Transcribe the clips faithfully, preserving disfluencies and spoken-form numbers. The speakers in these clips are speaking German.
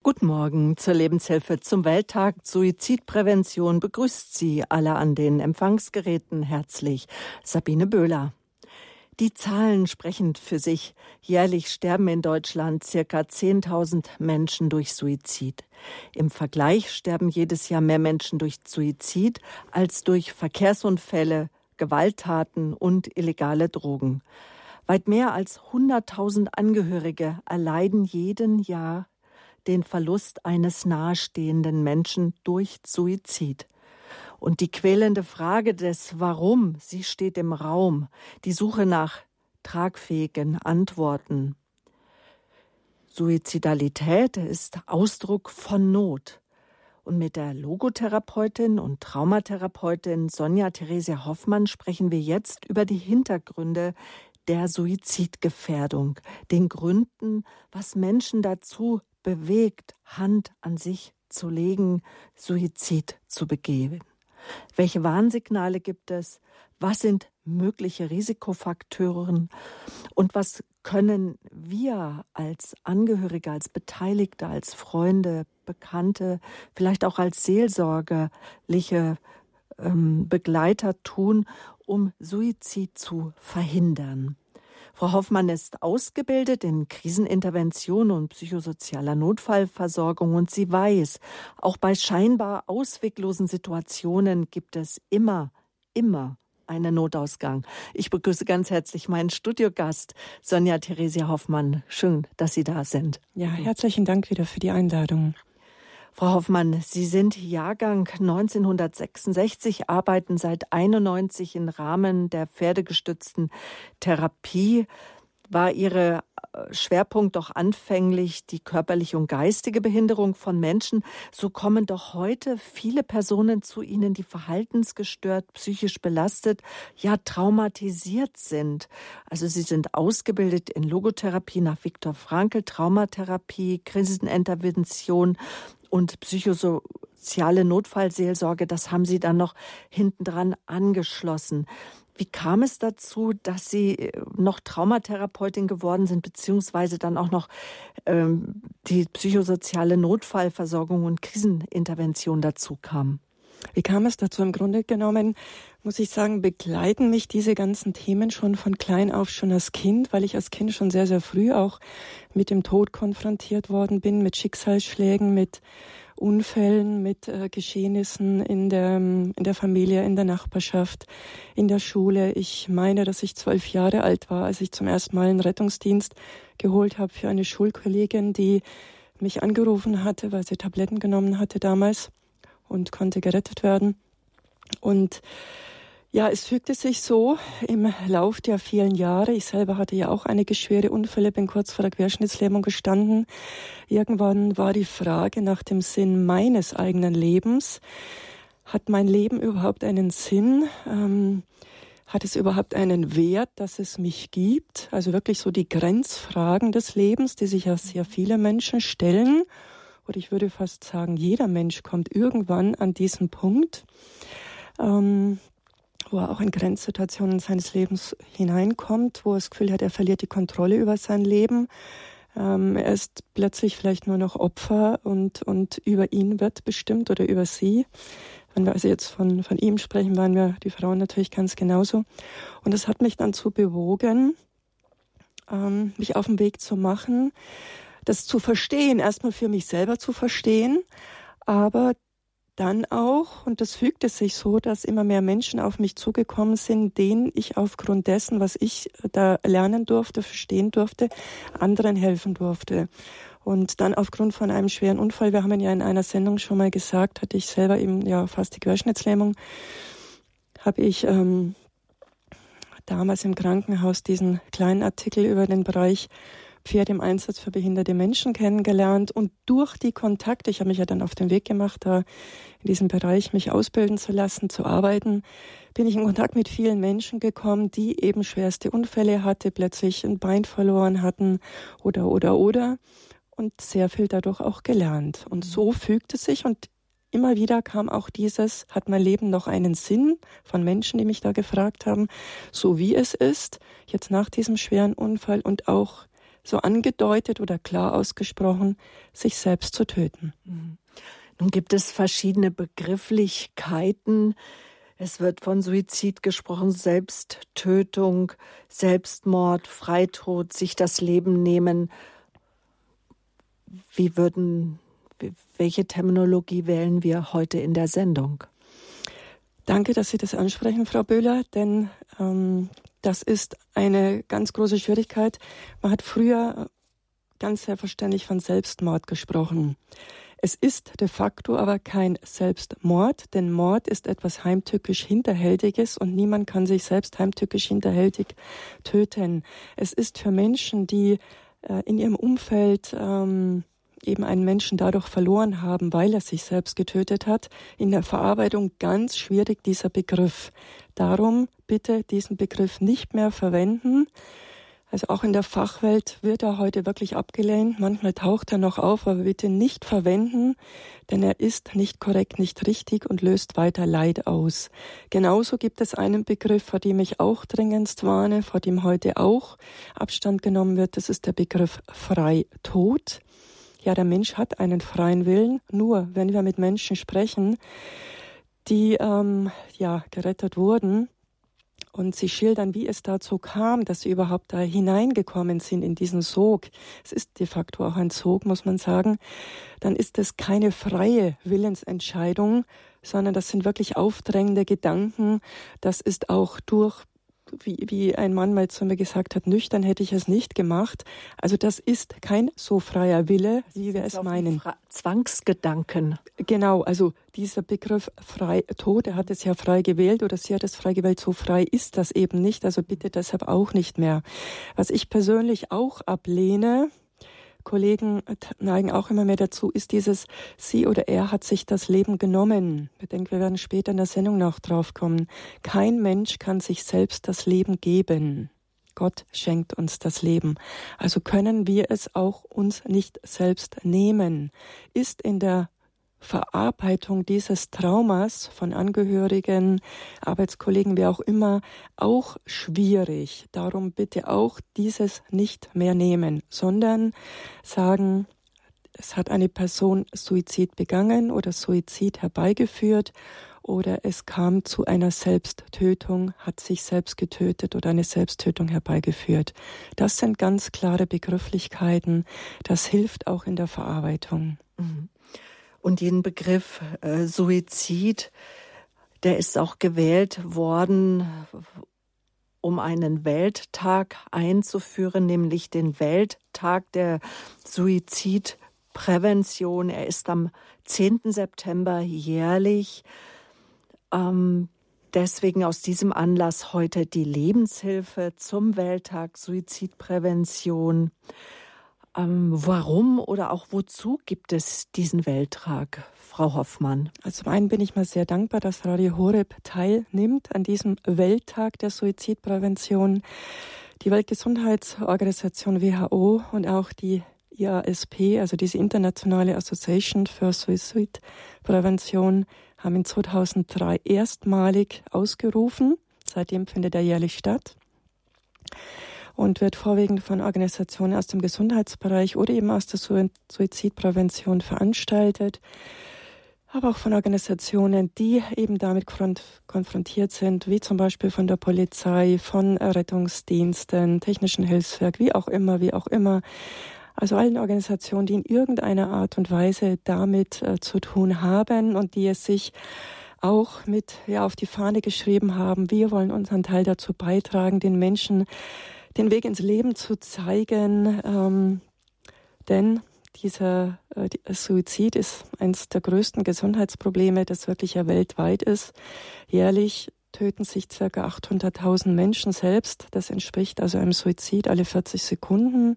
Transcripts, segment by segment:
Guten Morgen zur Lebenshilfe zum Welttag Suizidprävention begrüßt Sie alle an den Empfangsgeräten herzlich. Sabine Böhler. Die Zahlen sprechen für sich. Jährlich sterben in Deutschland circa zehntausend Menschen durch Suizid. Im Vergleich sterben jedes Jahr mehr Menschen durch Suizid als durch Verkehrsunfälle, Gewalttaten und illegale Drogen. Weit mehr als hunderttausend Angehörige erleiden jeden Jahr den Verlust eines nahestehenden Menschen durch Suizid. Und die quälende Frage des Warum, sie steht im Raum, die Suche nach tragfähigen Antworten. Suizidalität ist Ausdruck von Not. Und mit der Logotherapeutin und Traumatherapeutin Sonja Theresia Hoffmann sprechen wir jetzt über die Hintergründe der Suizidgefährdung, den Gründen, was Menschen dazu bewegt, Hand an sich zu legen, Suizid zu begehen. Welche Warnsignale gibt es? Was sind mögliche Risikofaktoren? Und was können wir als Angehörige, als Beteiligte, als Freunde, Bekannte, vielleicht auch als seelsorgerliche ähm, Begleiter tun, um Suizid zu verhindern? Frau Hoffmann ist ausgebildet in Krisenintervention und psychosozialer Notfallversorgung und sie weiß, auch bei scheinbar ausweglosen Situationen gibt es immer, immer einen Notausgang. Ich begrüße ganz herzlich meinen Studiogast, Sonja Theresia Hoffmann. Schön, dass Sie da sind. Ja, herzlichen Dank wieder für die Einladung. Frau Hoffmann, Sie sind Jahrgang neunzehnhundertsechsundsechzig, arbeiten seit einundneunzig im Rahmen der pferdegestützten Therapie. War Ihr Schwerpunkt doch anfänglich die körperliche und geistige Behinderung von Menschen? So kommen doch heute viele Personen zu Ihnen, die verhaltensgestört, psychisch belastet, ja traumatisiert sind. Also Sie sind ausgebildet in Logotherapie nach Viktor Frankl, Traumatherapie, Krisenintervention und psychosoziale Notfallseelsorge, das haben Sie dann noch hintendran angeschlossen. Wie kam es dazu, dass Sie noch Traumatherapeutin geworden sind, beziehungsweise dann auch noch ähm, die psychosoziale Notfallversorgung und Krisenintervention dazu kam? Wie kam es dazu? Im Grunde genommen, muss ich sagen, begleiten mich diese ganzen Themen schon von klein auf, schon als Kind, weil ich als Kind schon sehr, sehr früh auch mit dem Tod konfrontiert worden bin, mit Schicksalsschlägen, mit Unfällen, mit äh, Geschehnissen in der, in der Familie, in der Nachbarschaft, in der Schule. Ich meine, dass ich zwölf Jahre alt war, als ich zum ersten Mal einen Rettungsdienst geholt habe für eine Schulkollegin, die mich angerufen hatte, weil sie Tabletten genommen hatte damals und konnte gerettet werden. Und ja, es fügte sich so im Lauf der vielen Jahre. Ich selber hatte ja auch einige schwere Unfälle, bin kurz vor der Querschnittslähmung gestanden. Irgendwann war die Frage nach dem Sinn meines eigenen Lebens. Hat mein Leben überhaupt einen Sinn? Ähm, hat es überhaupt einen Wert, dass es mich gibt? Also wirklich so die Grenzfragen des Lebens, die sich ja sehr viele Menschen stellen. Oder ich würde fast sagen, jeder Mensch kommt irgendwann an diesen Punkt, ähm, wo er auch in Grenzsituationen seines Lebens hineinkommt, wo er das Gefühl hat, er verliert die Kontrolle über sein Leben. Ähm, er ist plötzlich vielleicht nur noch Opfer und, und über ihn wird bestimmt oder über sie. Wenn wir also jetzt von, von ihm sprechen, waren wir die Frauen natürlich ganz genauso. Und das hat mich dann zu bewogen, ähm, mich auf den Weg zu machen, das zu verstehen, erstmal für mich selber zu verstehen, aber dann auch, und das fügte sich so, dass immer mehr Menschen auf mich zugekommen sind, denen ich aufgrund dessen, was ich da lernen durfte, verstehen durfte, anderen helfen durfte. Und dann aufgrund von einem schweren Unfall, wir haben ja in einer Sendung schon mal gesagt, hatte ich selber eben ja fast die Querschnittslähmung, habe ich ähm, damals im Krankenhaus diesen kleinen Artikel über den Bereich Pferd im Einsatz für behinderte Menschen kennengelernt und durch die Kontakte, ich habe mich ja dann auf den Weg gemacht, da in diesem Bereich mich ausbilden zu lassen, zu arbeiten, bin ich in Kontakt mit vielen Menschen gekommen, die eben schwerste Unfälle hatte, plötzlich ein Bein verloren hatten oder, oder, oder und sehr viel dadurch auch gelernt. Und so fügte sich und immer wieder kam auch dieses, hat mein Leben noch einen Sinn, von Menschen, die mich da gefragt haben, so wie es ist, jetzt nach diesem schweren Unfall und auch so angedeutet oder klar ausgesprochen, sich selbst zu töten. Nun gibt es verschiedene Begrifflichkeiten. Es wird von Suizid gesprochen, Selbsttötung, Selbstmord, Freitod, sich das Leben nehmen. Wie würden, welche Terminologie wählen wir heute in der Sendung? Danke, dass Sie das ansprechen, Frau Böhler, denn ähm, das ist eine ganz große Schwierigkeit. Man hat früher ganz selbstverständlich von Selbstmord gesprochen. Es ist de facto aber kein Selbstmord, denn Mord ist etwas heimtückisch Hinterhältiges und niemand kann sich selbst heimtückisch hinterhältig töten. Es ist für Menschen, die äh, in ihrem Umfeld ähm, eben einen Menschen dadurch verloren haben, weil er sich selbst getötet hat, in der Verarbeitung ganz schwierig, dieser Begriff. Darum bitte diesen Begriff nicht mehr verwenden. Also auch in der Fachwelt wird er heute wirklich abgelehnt. Manchmal taucht er noch auf, aber bitte nicht verwenden, denn er ist nicht korrekt, nicht richtig und löst weiter Leid aus. Genauso gibt es einen Begriff, vor dem ich auch dringendst warne, vor dem heute auch Abstand genommen wird. Das ist der Begriff Freitod. Ja, der Mensch hat einen freien Willen. Nur wenn wir mit Menschen sprechen, die ähm, ja gerettet wurden, und sie schildern, wie es dazu kam, dass sie überhaupt da hineingekommen sind in diesen Sog. Es ist de facto auch ein Sog, muss man sagen. Dann ist es keine freie Willensentscheidung, sondern das sind wirklich aufdrängende Gedanken. Das ist auch durch, wie, wie ein Mann mal zu mir gesagt hat, nüchtern hätte ich es nicht gemacht. Also das ist kein so freier Wille, wie wir es meinen. Fra- Zwangsgedanken. Genau, also dieser Begriff Freitod, er hat es ja frei gewählt oder sie hat es frei gewählt, so frei ist das eben nicht, also bitte deshalb auch nicht mehr. Was ich persönlich auch ablehne, Kollegen neigen auch immer mehr dazu, ist dieses, sie oder er hat sich das Leben genommen. Ich denke, wir werden später in der Sendung noch drauf kommen. Kein Mensch kann sich selbst das Leben geben. Gott schenkt uns das Leben. Also können wir es auch uns nicht selbst nehmen. Ist in der Verarbeitung dieses Traumas von Angehörigen, Arbeitskollegen, wer auch immer, auch schwierig. Darum bitte auch dieses nicht mehr nehmen, sondern sagen, es hat eine Person Suizid begangen oder Suizid herbeigeführt oder es kam zu einer Selbsttötung, hat sich selbst getötet oder eine Selbsttötung herbeigeführt. Das sind ganz klare Begrifflichkeiten. Das hilft auch in der Verarbeitung. Mhm. Und den Begriff äh, Suizid, der ist auch gewählt worden, um einen Welttag einzuführen, nämlich den Welttag der Suizidprävention. Er ist am zehnten September jährlich. Ähm, deswegen aus diesem Anlass heute die Lebenshilfe zum Welttag Suizidprävention. Ähm, warum oder auch wozu gibt es diesen Welttag, Frau Hoffmann? Also zum einen bin ich mal sehr dankbar, dass Radio Horeb teilnimmt an diesem Welttag der Suizidprävention. Die Weltgesundheitsorganisation W H O und auch die I A S P, also diese Internationale Association für Suizidprävention, haben ihn zweitausenddrei erstmalig ausgerufen. Seitdem findet er jährlich statt und wird vorwiegend von Organisationen aus dem Gesundheitsbereich oder eben aus der Suizidprävention veranstaltet, aber auch von Organisationen, die eben damit konfrontiert sind, wie zum Beispiel von der Polizei, von Rettungsdiensten, Technischen Hilfswerk, wie auch immer, wie auch immer. Also allen Organisationen, die in irgendeiner Art und Weise damit äh, zu tun haben und die es sich auch mit ja auf die Fahne geschrieben haben. Wir wollen unseren Teil dazu beitragen, den Menschen den Weg ins Leben zu zeigen, ähm, denn dieser äh, die, Suizid ist eines der größten Gesundheitsprobleme, das wirklich ja weltweit ist. Jährlich töten sich ca. achthunderttausend Menschen selbst. Das entspricht also einem Suizid alle vierzig Sekunden.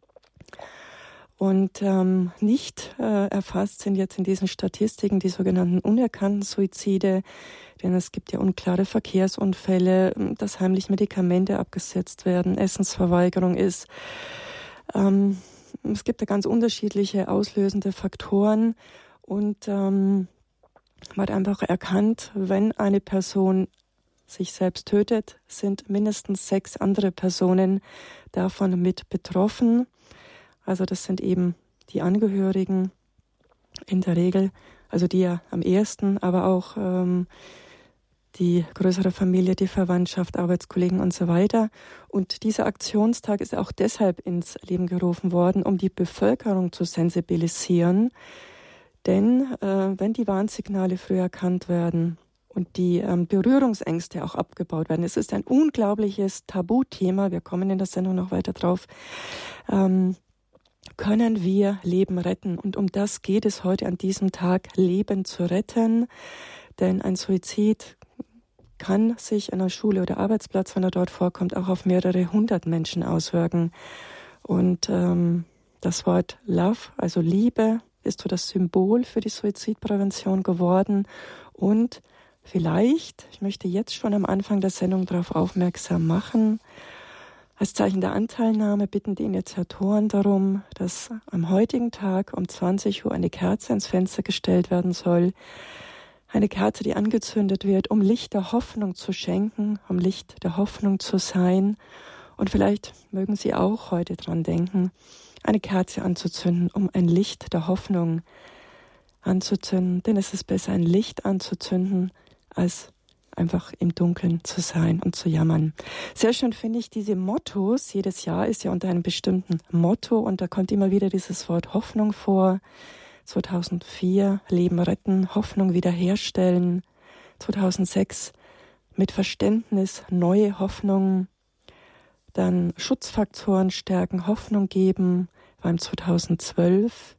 Und ähm, nicht äh, erfasst sind jetzt in diesen Statistiken die sogenannten unerkannten Suizide, denn es gibt ja unklare Verkehrsunfälle, dass heimlich Medikamente abgesetzt werden, Essensverweigerung ist. Ähm, es gibt da ganz unterschiedliche auslösende Faktoren und ähm, man hat einfach erkannt, wenn eine Person sich selbst tötet, sind mindestens sechs andere Personen davon mit betroffen. Also das sind eben die Angehörigen in der Regel, also die ja am ehesten, aber auch ähm, die größere Familie, die Verwandtschaft, Arbeitskollegen und so weiter. Und dieser Aktionstag ist auch deshalb ins Leben gerufen worden, um die Bevölkerung zu sensibilisieren. Denn äh, wenn die Warnsignale früh erkannt werden und die ähm, Berührungsängste auch abgebaut werden, es ist ein unglaubliches Tabuthema, wir kommen in der Sendung noch weiter drauf, ähm, können wir Leben retten. Und um das geht es heute an diesem Tag, Leben zu retten. Denn ein Suizid kann sich in einer Schule oder Arbeitsplatz, wenn er dort vorkommt, auch auf mehrere hundert Menschen auswirken. Und ähm, das Wort Love, also Liebe, ist so das Symbol für die Suizidprävention geworden. Und vielleicht, ich möchte jetzt schon am Anfang der Sendung darauf aufmerksam machen, als Zeichen der Anteilnahme bitten die Initiatoren darum, dass am heutigen Tag um zwanzig Uhr eine Kerze ins Fenster gestellt werden soll. Eine Kerze, die angezündet wird, um Licht der Hoffnung zu schenken, um Licht der Hoffnung zu sein. Und vielleicht mögen Sie auch heute dran denken, eine Kerze anzuzünden, um ein Licht der Hoffnung anzuzünden. Denn es ist besser, ein Licht anzuzünden, als einfach im Dunkeln zu sein und zu jammern. Sehr schön finde ich diese Mottos. Jedes Jahr ist ja unter einem bestimmten Motto und da kommt immer wieder dieses Wort Hoffnung vor. zweitausendvier Leben retten, Hoffnung wiederherstellen. zweitausendsechs mit Verständnis neue Hoffnung. Dann Schutzfaktoren stärken, Hoffnung geben, war im zweitausendzwölf.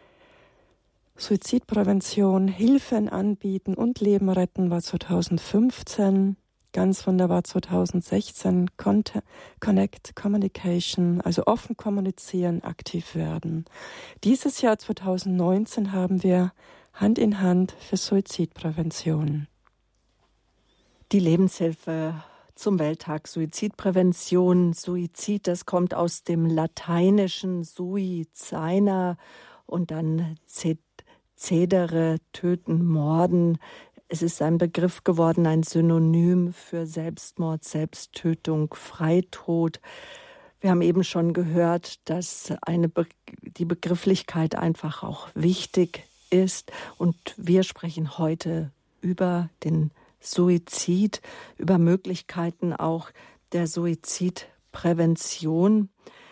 Suizidprävention, Hilfen anbieten und Leben retten war zweitausendfünfzehn. Ganz wunderbar zweitausendsechzehn, Connect, Communication, also offen kommunizieren, aktiv werden. Dieses Jahr zweitausendneunzehn haben wir Hand in Hand für Suizidprävention. Die Lebenshilfe zum Welttag Suizidprävention. Suizid, das kommt aus dem Lateinischen sui, seiner und dann cedere, töten, morden. Es ist ein Begriff geworden, ein Synonym für Selbstmord, Selbsttötung, Freitod. Wir haben eben schon gehört, dass eine Be- die Begrifflichkeit einfach auch wichtig ist. Und wir sprechen heute über den Suizid, über Möglichkeiten auch der Suizidprävention.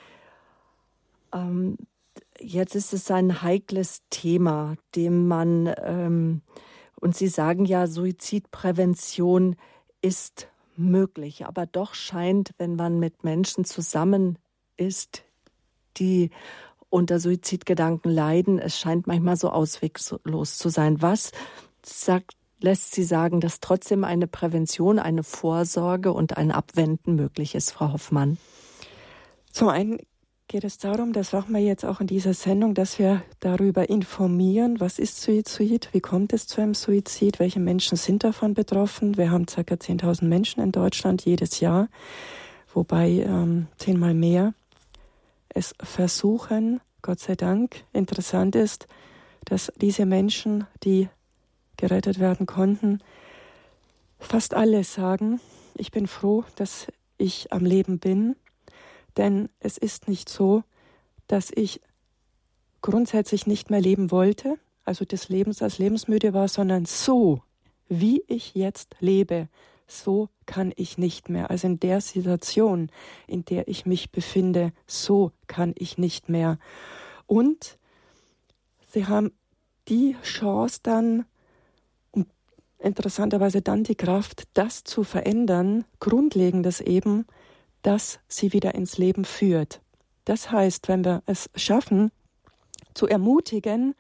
Ähm, jetzt ist es ein heikles Thema, dem man... Ähm, Und Sie sagen ja, Suizidprävention ist möglich. Aber doch scheint, wenn man mit Menschen zusammen ist, die unter Suizidgedanken leiden, es scheint manchmal so ausweglos zu sein. Was sagt, lässt Sie sagen, dass trotzdem eine Prävention, eine Vorsorge und ein Abwenden möglich ist, Frau Hoffmann? Zum einen geht es darum, das machen wir jetzt auch in dieser Sendung, dass wir darüber informieren, was ist Suizid, wie kommt es zu einem Suizid, welche Menschen sind davon betroffen. Wir haben ca. zehntausend Menschen in Deutschland jedes Jahr, wobei ähm, zehnmal mehr es versuchen. Gott sei Dank, interessant ist, dass diese Menschen, die gerettet werden konnten, fast alle sagen, ich bin froh, dass ich am Leben bin. Denn es ist nicht so, dass ich grundsätzlich nicht mehr leben wollte, also des Lebens als lebensmüde war, sondern so, wie ich jetzt lebe, so kann ich nicht mehr. Also in der Situation, in der ich mich befinde, so kann ich nicht mehr. Und sie haben die Chance dann, und interessanterweise dann die Kraft, das zu verändern, Grundlegendes eben, das sie wieder ins Leben führt. Das heißt, wenn wir es schaffen, zu ermutigen,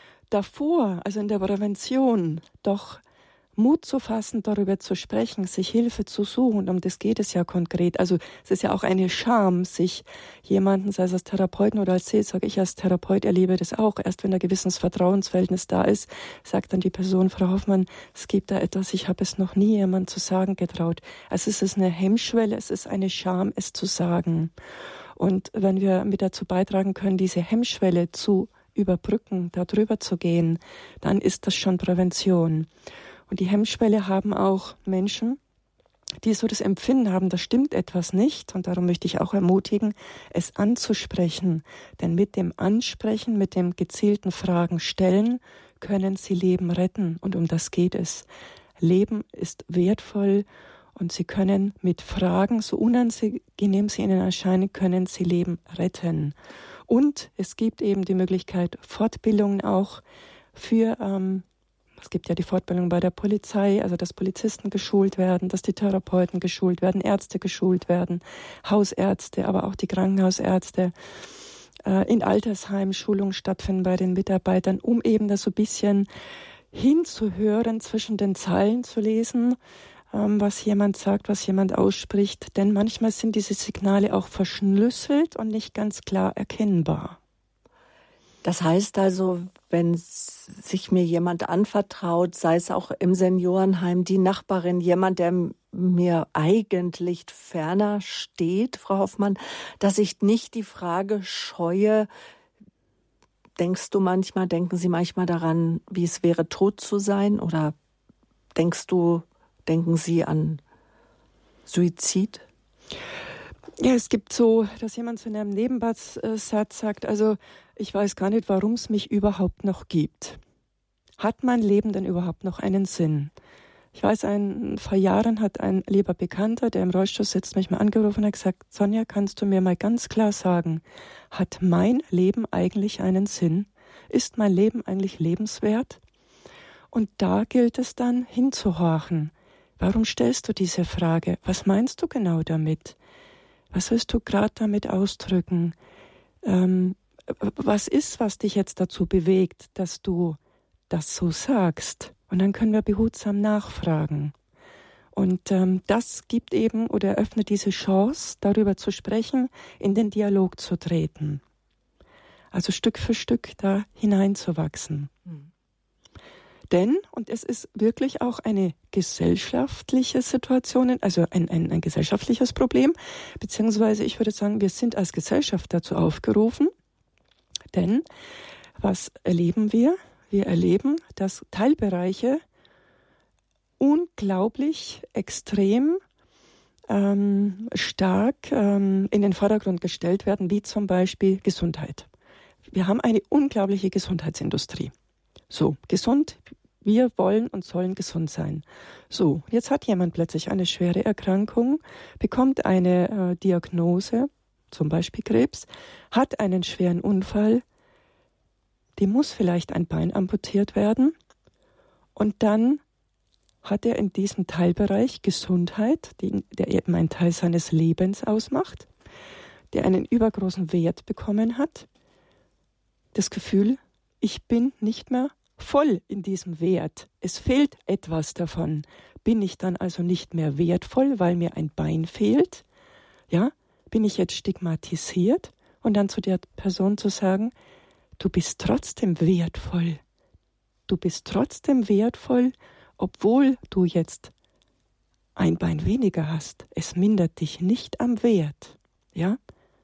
davor, also in der Prävention, doch Mut zu fassen, darüber zu sprechen, sich Hilfe zu suchen, um das geht es ja konkret. Also es ist ja auch eine Scham, sich jemanden, sei es als Therapeuten oder als Seelsorger, ich als Therapeut erlebe das auch, erst wenn ein gewisses Vertrauensverhältnis da ist, sagt dann die Person, Frau Hoffmann, es gibt da etwas, ich habe es noch nie jemandem zu sagen getraut. Also es ist eine Hemmschwelle, es ist eine Scham, es zu sagen. Und wenn wir mit dazu beitragen können, diese Hemmschwelle zu überbrücken, da drüber zu gehen, dann ist das schon Prävention. Und die Hemmschwelle haben auch Menschen, die so das Empfinden haben, da stimmt etwas nicht. Und darum möchte ich auch ermutigen, es anzusprechen. Denn mit dem Ansprechen, mit dem gezielten Fragen stellen, können sie Leben retten. Und um das geht es. Leben ist wertvoll und sie können mit Fragen, so unangenehm sie ihnen erscheinen, können sie Leben retten. Und es gibt eben die Möglichkeit, Fortbildungen auch für, ähm, es gibt ja die Fortbildung bei der Polizei, also dass Polizisten geschult werden, dass die Therapeuten geschult werden, Ärzte geschult werden, Hausärzte, aber auch die Krankenhausärzte. Äh, in Altersheimen Schulungen stattfinden bei den Mitarbeitern, um eben das so ein bisschen hinzuhören, zwischen den Zeilen zu lesen, ähm, was jemand sagt, was jemand ausspricht. Denn manchmal sind diese Signale auch verschlüsselt und nicht ganz klar erkennbar. Das heißt also, wenn sich mir jemand anvertraut, sei es auch im Seniorenheim, die Nachbarin, jemand, der mir eigentlich ferner steht, Frau Hoffmann, dass ich nicht die Frage scheue, denkst du manchmal, denken Sie manchmal daran, wie es wäre, tot zu sein? Oder denkst du, denken Sie an Suizid? Ja, es gibt so, dass jemand zu einem Nebensatz sagt, also ich weiß gar nicht, warum es mich überhaupt noch gibt. Hat mein Leben denn überhaupt noch einen Sinn? Ich weiß, ein, vor Jahren hat ein lieber Bekannter, der im Rollstuhl sitzt, mich mal angerufen und hat gesagt, Sonja, kannst du mir mal ganz klar sagen, hat mein Leben eigentlich einen Sinn? Ist mein Leben eigentlich lebenswert? Und da gilt es dann hinzuhorchen. Warum stellst du diese Frage? Was meinst du genau damit? Was willst du gerade damit ausdrücken? Ähm, was ist, was dich jetzt dazu bewegt, dass du das so sagst? Und dann können wir behutsam nachfragen. Und ähm, das gibt eben oder eröffnet diese Chance, darüber zu sprechen, in den Dialog zu treten. Also Stück für Stück da hineinzuwachsen. Mhm. Denn, und es ist wirklich auch eine gesellschaftliche Situation, also ein, ein, ein gesellschaftliches Problem, beziehungsweise ich würde sagen, wir sind als Gesellschaft dazu aufgerufen, denn was erleben wir? Wir erleben, dass Teilbereiche unglaublich extrem ähm, stark ähm, in den Vordergrund gestellt werden, wie zum Beispiel Gesundheit. Wir haben eine unglaubliche Gesundheitsindustrie. So, gesund, wir wollen und sollen gesund sein. So, jetzt hat jemand plötzlich eine schwere Erkrankung, bekommt eine äh, Diagnose, zum Beispiel Krebs, hat einen schweren Unfall, die muss vielleicht ein Bein amputiert werden und dann hat er in diesem Teilbereich Gesundheit, die, der eben einen Teil seines Lebens ausmacht, der einen übergroßen Wert bekommen hat, das Gefühl, ich bin nicht mehr voll in diesem Wert. Es fehlt etwas davon. Bin ich dann also nicht mehr wertvoll, weil mir ein Bein fehlt? Ja, bin ich jetzt stigmatisiert? Und dann zu der Person zu sagen, du bist trotzdem wertvoll. Du bist trotzdem wertvoll, obwohl du jetzt ein Bein weniger hast. Es mindert dich nicht am Wert. Ja?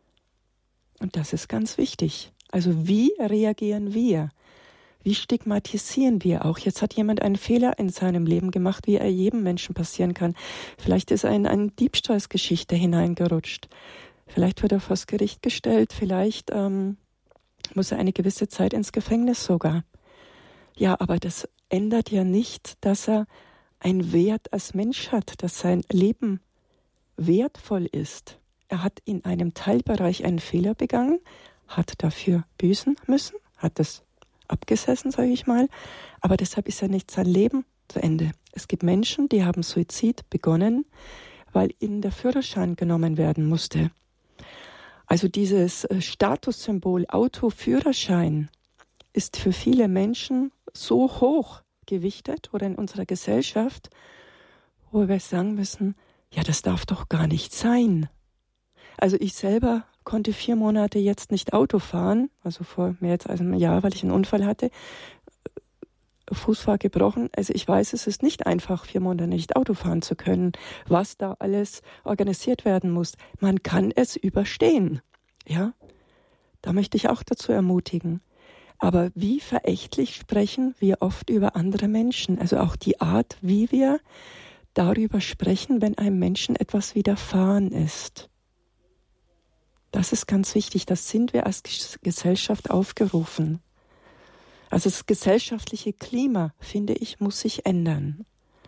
Und das ist ganz wichtig. Also wie reagieren wir? Wie stigmatisieren wir auch? Jetzt hat jemand einen Fehler in seinem Leben gemacht, wie er jedem Menschen passieren kann. Vielleicht ist er in eine Diebstahlsgeschichte hineingerutscht. Vielleicht wird er vors Gericht gestellt. Vielleicht ähm, muss er eine gewisse Zeit ins Gefängnis sogar. Ja, aber das ändert ja nicht, dass er einen Wert als Mensch hat, dass sein Leben wertvoll ist. Er hat in einem Teilbereich einen Fehler begangen, hat dafür büßen müssen, hat es abgesessen, sage ich mal, aber deshalb ist ja nicht sein Leben zu Ende. Es gibt Menschen, die haben Suizid begonnen, weil ihnen der Führerschein genommen werden musste. Also dieses Statussymbol Autoführerschein ist für viele Menschen so hoch gewichtet oder in unserer Gesellschaft, wo wir sagen müssen, ja, das darf doch gar nicht sein. Also ich selber konnte vier Monate jetzt nicht Auto fahren, also vor mehr als einem Jahr, weil ich einen Unfall hatte, Fuß war gebrochen. Also ich weiß, es ist nicht einfach, vier Monate nicht Auto fahren zu können, was da alles organisiert werden muss. Man kann es überstehen, ja. Da möchte ich auch dazu ermutigen. Aber wie verächtlich sprechen wir oft über andere Menschen, also auch die Art, wie wir darüber sprechen, wenn einem Menschen etwas widerfahren ist. Das ist ganz wichtig, das sind wir als Gesellschaft aufgerufen. Also das gesellschaftliche Klima, finde ich, muss sich ändern.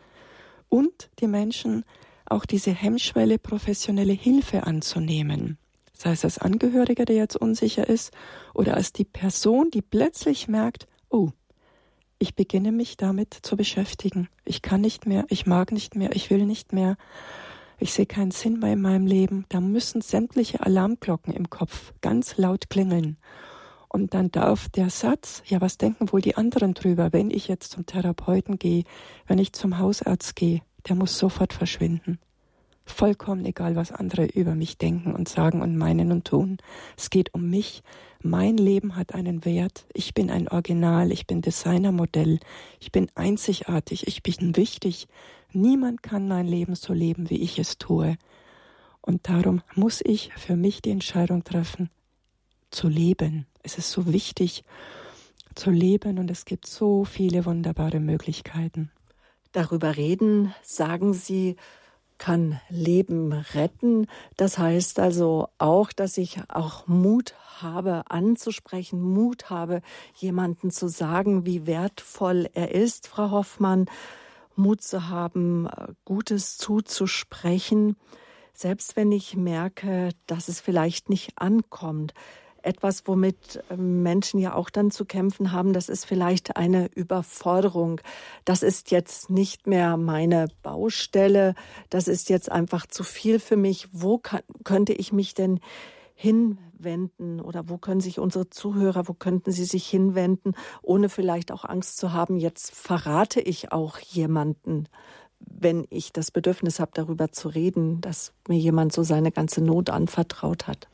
Und die Menschen auch diese Hemmschwelle, professionelle Hilfe anzunehmen. Sei es als Angehöriger, der jetzt unsicher ist, oder als die Person, die plötzlich merkt, oh, ich beginne mich damit zu beschäftigen. Ich kann nicht mehr, ich mag nicht mehr, ich will nicht mehr. Ich sehe keinen Sinn mehr in meinem Leben. Da müssen sämtliche Alarmglocken im Kopf ganz laut klingeln. Und dann darf der Satz, ja, was denken wohl die anderen drüber, wenn ich jetzt zum Therapeuten gehe, wenn ich zum Hausarzt gehe, der muss sofort verschwinden. Vollkommen egal, was andere über mich denken und sagen und meinen und tun. Es geht um mich. Mein Leben hat einen Wert. Ich bin ein Original, ich bin Designermodell, ich bin einzigartig, ich bin wichtig. Niemand kann mein Leben so leben, wie ich es tue. Und darum muss ich für mich die Entscheidung treffen, zu leben. Es ist so wichtig, zu leben, und es gibt so viele wunderbare Möglichkeiten. Darüber reden, sagen Sie, kann Leben retten. Das heißt also auch, dass ich auch Mut habe, anzusprechen, Mut habe, jemandem zu sagen, wie wertvoll er ist, Frau Hoffmann, Mut zu haben, Gutes zuzusprechen, selbst wenn ich merke, dass es vielleicht nicht ankommt. Etwas, womit Menschen ja auch dann zu kämpfen haben, das ist vielleicht eine Überforderung. Das ist jetzt nicht mehr meine Baustelle, das ist jetzt einfach zu viel für mich. Wo kann, könnte ich mich denn hinwenden, oder wo können sich unsere Zuhörer, wo könnten sie sich hinwenden, ohne vielleicht auch Angst zu haben, jetzt verrate ich auch jemanden, wenn ich das Bedürfnis habe, darüber zu reden, dass mir jemand so seine ganze Not anvertraut hat?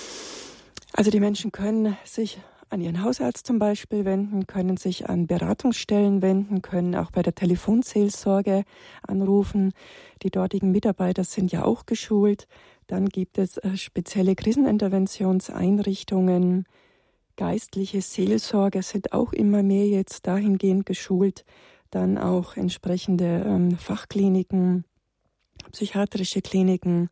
Also die Menschen können sich an ihren Hausarzt zum Beispiel wenden, können sich an Beratungsstellen wenden, können auch bei der Telefonseelsorge anrufen. Die dortigen Mitarbeiter sind ja auch geschult. Dann gibt es spezielle Kriseninterventionseinrichtungen. Geistliche Seelsorger sind auch immer mehr jetzt dahingehend geschult. Dann auch entsprechende ähm, Fachkliniken, psychiatrische Kliniken,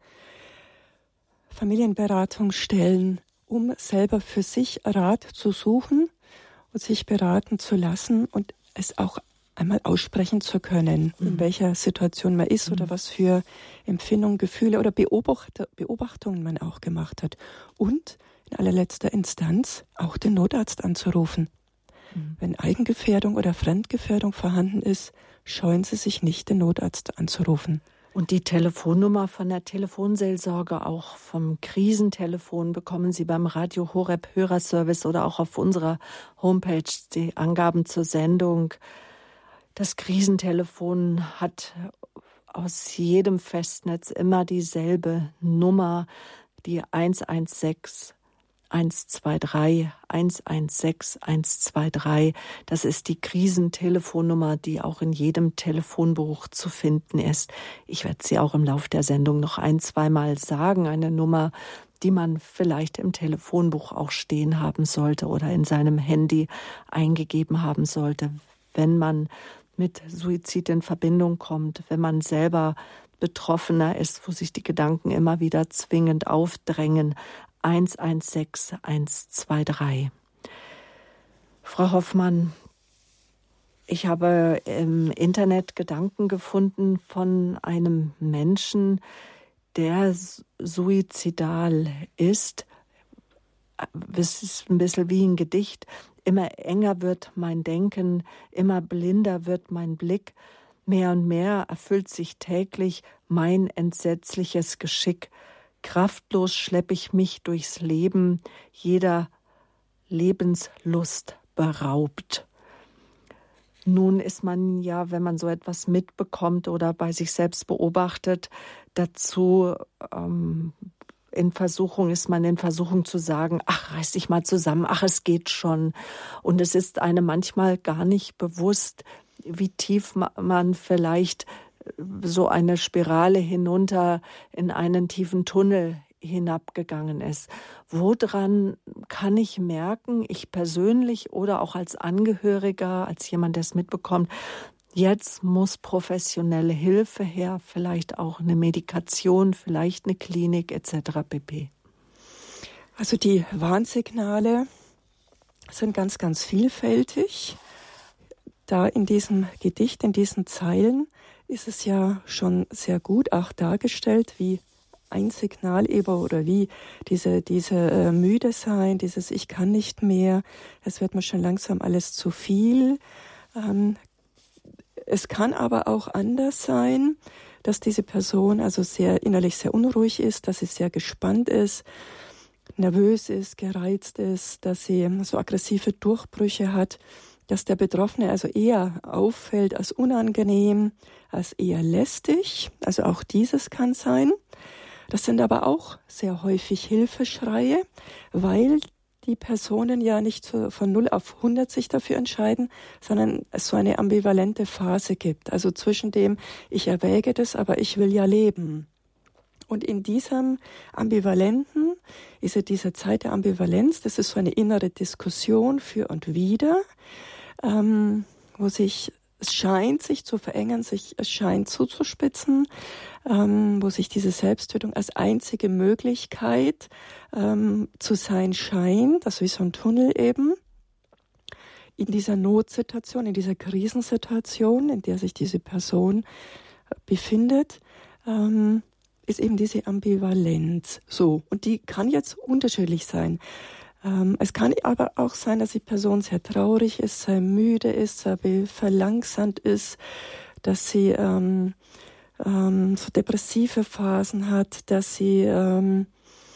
Familienberatungsstellen, um selber für sich Rat zu suchen und sich beraten zu lassen und es auch einmal aussprechen zu können, mhm. in welcher Situation man ist, mhm. oder was für Empfindungen, Gefühle oder Beobachter, Beobachtungen man auch gemacht hat. Und in allerletzter Instanz auch den Notarzt anzurufen. Mhm. Wenn Eigengefährdung oder Fremdgefährdung vorhanden ist, scheuen Sie sich nicht, den Notarzt anzurufen. Und die Telefonnummer von der Telefonseelsorge, auch vom Krisentelefon, bekommen Sie beim Radio Horeb Hörerservice oder auch auf unserer Homepage die Angaben zur Sendung. Das Krisentelefon hat aus jedem Festnetz immer dieselbe Nummer, die eins eins sechs eins zwei drei eins eins sechs eins zwei drei. Das ist die Krisentelefonnummer, die auch in jedem Telefonbuch zu finden ist. Ich werde sie auch im Laufe der Sendung noch ein, zweimal sagen. Eine Nummer, die man vielleicht im Telefonbuch auch stehen haben sollte oder in seinem Handy eingegeben haben sollte, wenn man mit Suizid in Verbindung kommt, wenn man selber Betroffener ist, wo sich die Gedanken immer wieder zwingend aufdrängen. eins eins sechs eins zwei drei. Frau Hoffmann, ich habe im Internet Gedanken gefunden von einem Menschen, der suizidal ist. Es ist ein bisschen wie ein Gedicht. Immer enger wird mein Denken, immer blinder wird mein Blick. Mehr und mehr erfüllt sich täglich mein entsetzliches Geschick. Kraftlos schleppe ich mich durchs Leben, jeder Lebenslust beraubt. Nun ist man ja, wenn man so etwas mitbekommt oder bei sich selbst beobachtet, dazu ähm, in Versuchung, ist man in Versuchung zu sagen, ach, reiß dich mal zusammen, ach, es geht schon. Und es ist einem manchmal gar nicht bewusst, wie tief man vielleicht so eine Spirale hinunter in einen tiefen Tunnel hinabgegangen ist. Woran kann ich merken, ich persönlich oder auch als Angehöriger, als jemand, der es mitbekommt, jetzt muss professionelle Hilfe her, vielleicht auch eine Medikation, vielleicht eine Klinik et cetera pp. Also die Warnsignale sind ganz, ganz vielfältig. Da in diesem Gedicht, in diesen Zeilen ist es ja schon sehr gut auch dargestellt, wie ein Signal eben oder wie diese, diese äh, müde sein, dieses Ich kann nicht mehr, es wird mir schon langsam alles zu viel. Ähm, es kann aber auch anders sein, dass diese Person also sehr innerlich sehr unruhig ist, dass sie sehr gespannt ist, nervös ist, gereizt ist, dass sie so aggressive Durchbrüche hat, dass der Betroffene also eher auffällt als unangenehm, als eher lästig. Also auch dieses kann sein. Das sind aber auch sehr häufig Hilfeschreie, weil die Personen ja nicht so von null auf hundert sich dafür entscheiden, sondern es so eine ambivalente Phase gibt. Also zwischen dem, ich erwäge das, aber ich will ja leben. Und in diesem Ambivalenten, ist ja diese Zeit der Ambivalenz, das ist so eine innere Diskussion für und wider, ähm, wo sich es scheint, sich zu verengen, sich es scheint zuzuspitzen, ähm, wo sich diese Selbsttötung als einzige Möglichkeit ähm, zu sein scheint, also wie so ein Tunnel eben, in dieser Notsituation, in dieser Krisensituation, in der sich diese Person befindet, ähm, ist eben diese Ambivalenz so. Und die kann jetzt unterschiedlich sein. Ähm, es kann aber auch sein, dass die Person sehr traurig ist, sehr müde ist, sehr verlangsamt ist, dass sie ähm, ähm, so depressive Phasen hat, dass sie ähm,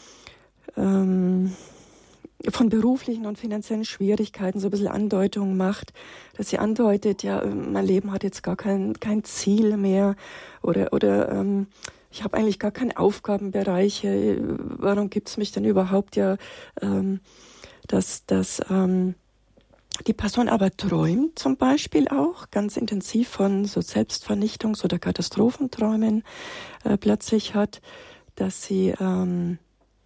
ähm, von beruflichen und finanziellen Schwierigkeiten so ein bisschen Andeutungen macht, dass sie andeutet, ja, mein Leben hat jetzt gar kein, kein Ziel mehr oder, oder ähm, ich habe eigentlich gar keine Aufgabenbereiche. Warum gibt es mich denn überhaupt? Ja, ähm, dass, dass ähm, die Person aber träumt zum Beispiel auch ganz intensiv von so Selbstvernichtungs- oder Katastrophenträumen äh, plötzlich hat, dass sie ähm,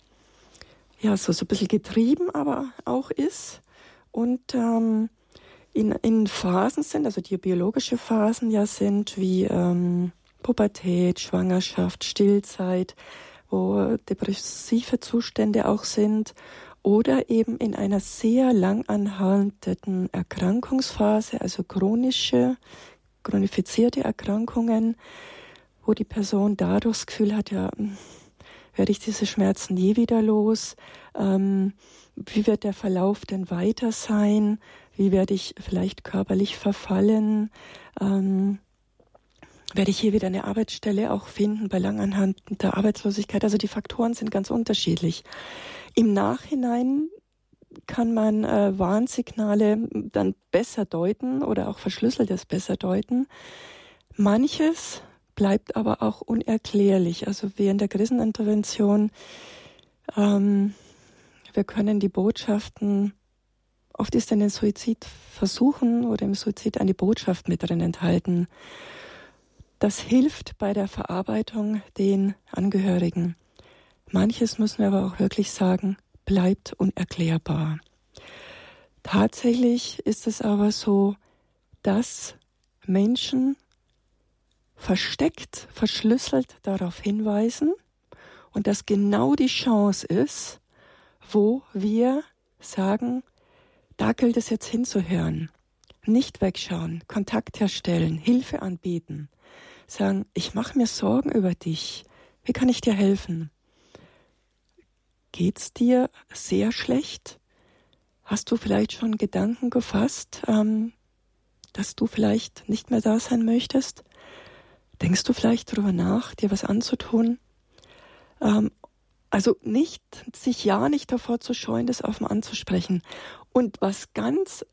ja so, so ein bisschen getrieben aber auch ist und ähm, in, in Phasen sind, also die biologische Phasen ja sind wie ähm, Pubertät, Schwangerschaft, Stillzeit, wo depressive Zustände auch sind oder eben in einer sehr lang anhaltenden Erkrankungsphase, also chronische, chronifizierte Erkrankungen, wo die Person dadurch das Gefühl hat, ja, werde ich diese Schmerzen je wieder los? Ähm, wie wird der Verlauf denn weiter sein? Wie werde ich vielleicht körperlich verfallen? Ähm, werde ich hier wieder eine Arbeitsstelle auch finden bei langanhaltender Arbeitslosigkeit? Also die Faktoren sind ganz unterschiedlich. Im Nachhinein kann man äh, Warnsignale dann besser deuten oder auch Verschlüsseltes besser deuten. Manches bleibt aber auch unerklärlich. Also wie in der Krisenintervention, ähm, wir können die Botschaften, oft ist in den Suizidversuchen oder im Suizid eine Botschaft mit drin enthalten. Das hilft bei der Verarbeitung den Angehörigen. Manches müssen wir aber auch wirklich sagen, bleibt unerklärbar. Tatsächlich ist es aber so, dass Menschen versteckt, verschlüsselt darauf hinweisen und dass genau die Chance ist, wo wir sagen, da gilt es jetzt hinzuhören, nicht wegschauen, Kontakt herstellen, Hilfe anbieten. Sagen, ich mache mir Sorgen über dich. Wie kann ich dir helfen? Geht's dir sehr schlecht? Hast du vielleicht schon Gedanken gefasst, ähm, dass du vielleicht nicht mehr da sein möchtest? Denkst du vielleicht darüber nach, dir was anzutun? Ähm, also nicht, sich ja nicht davor zu scheuen, das offen anzusprechen. Und was ganz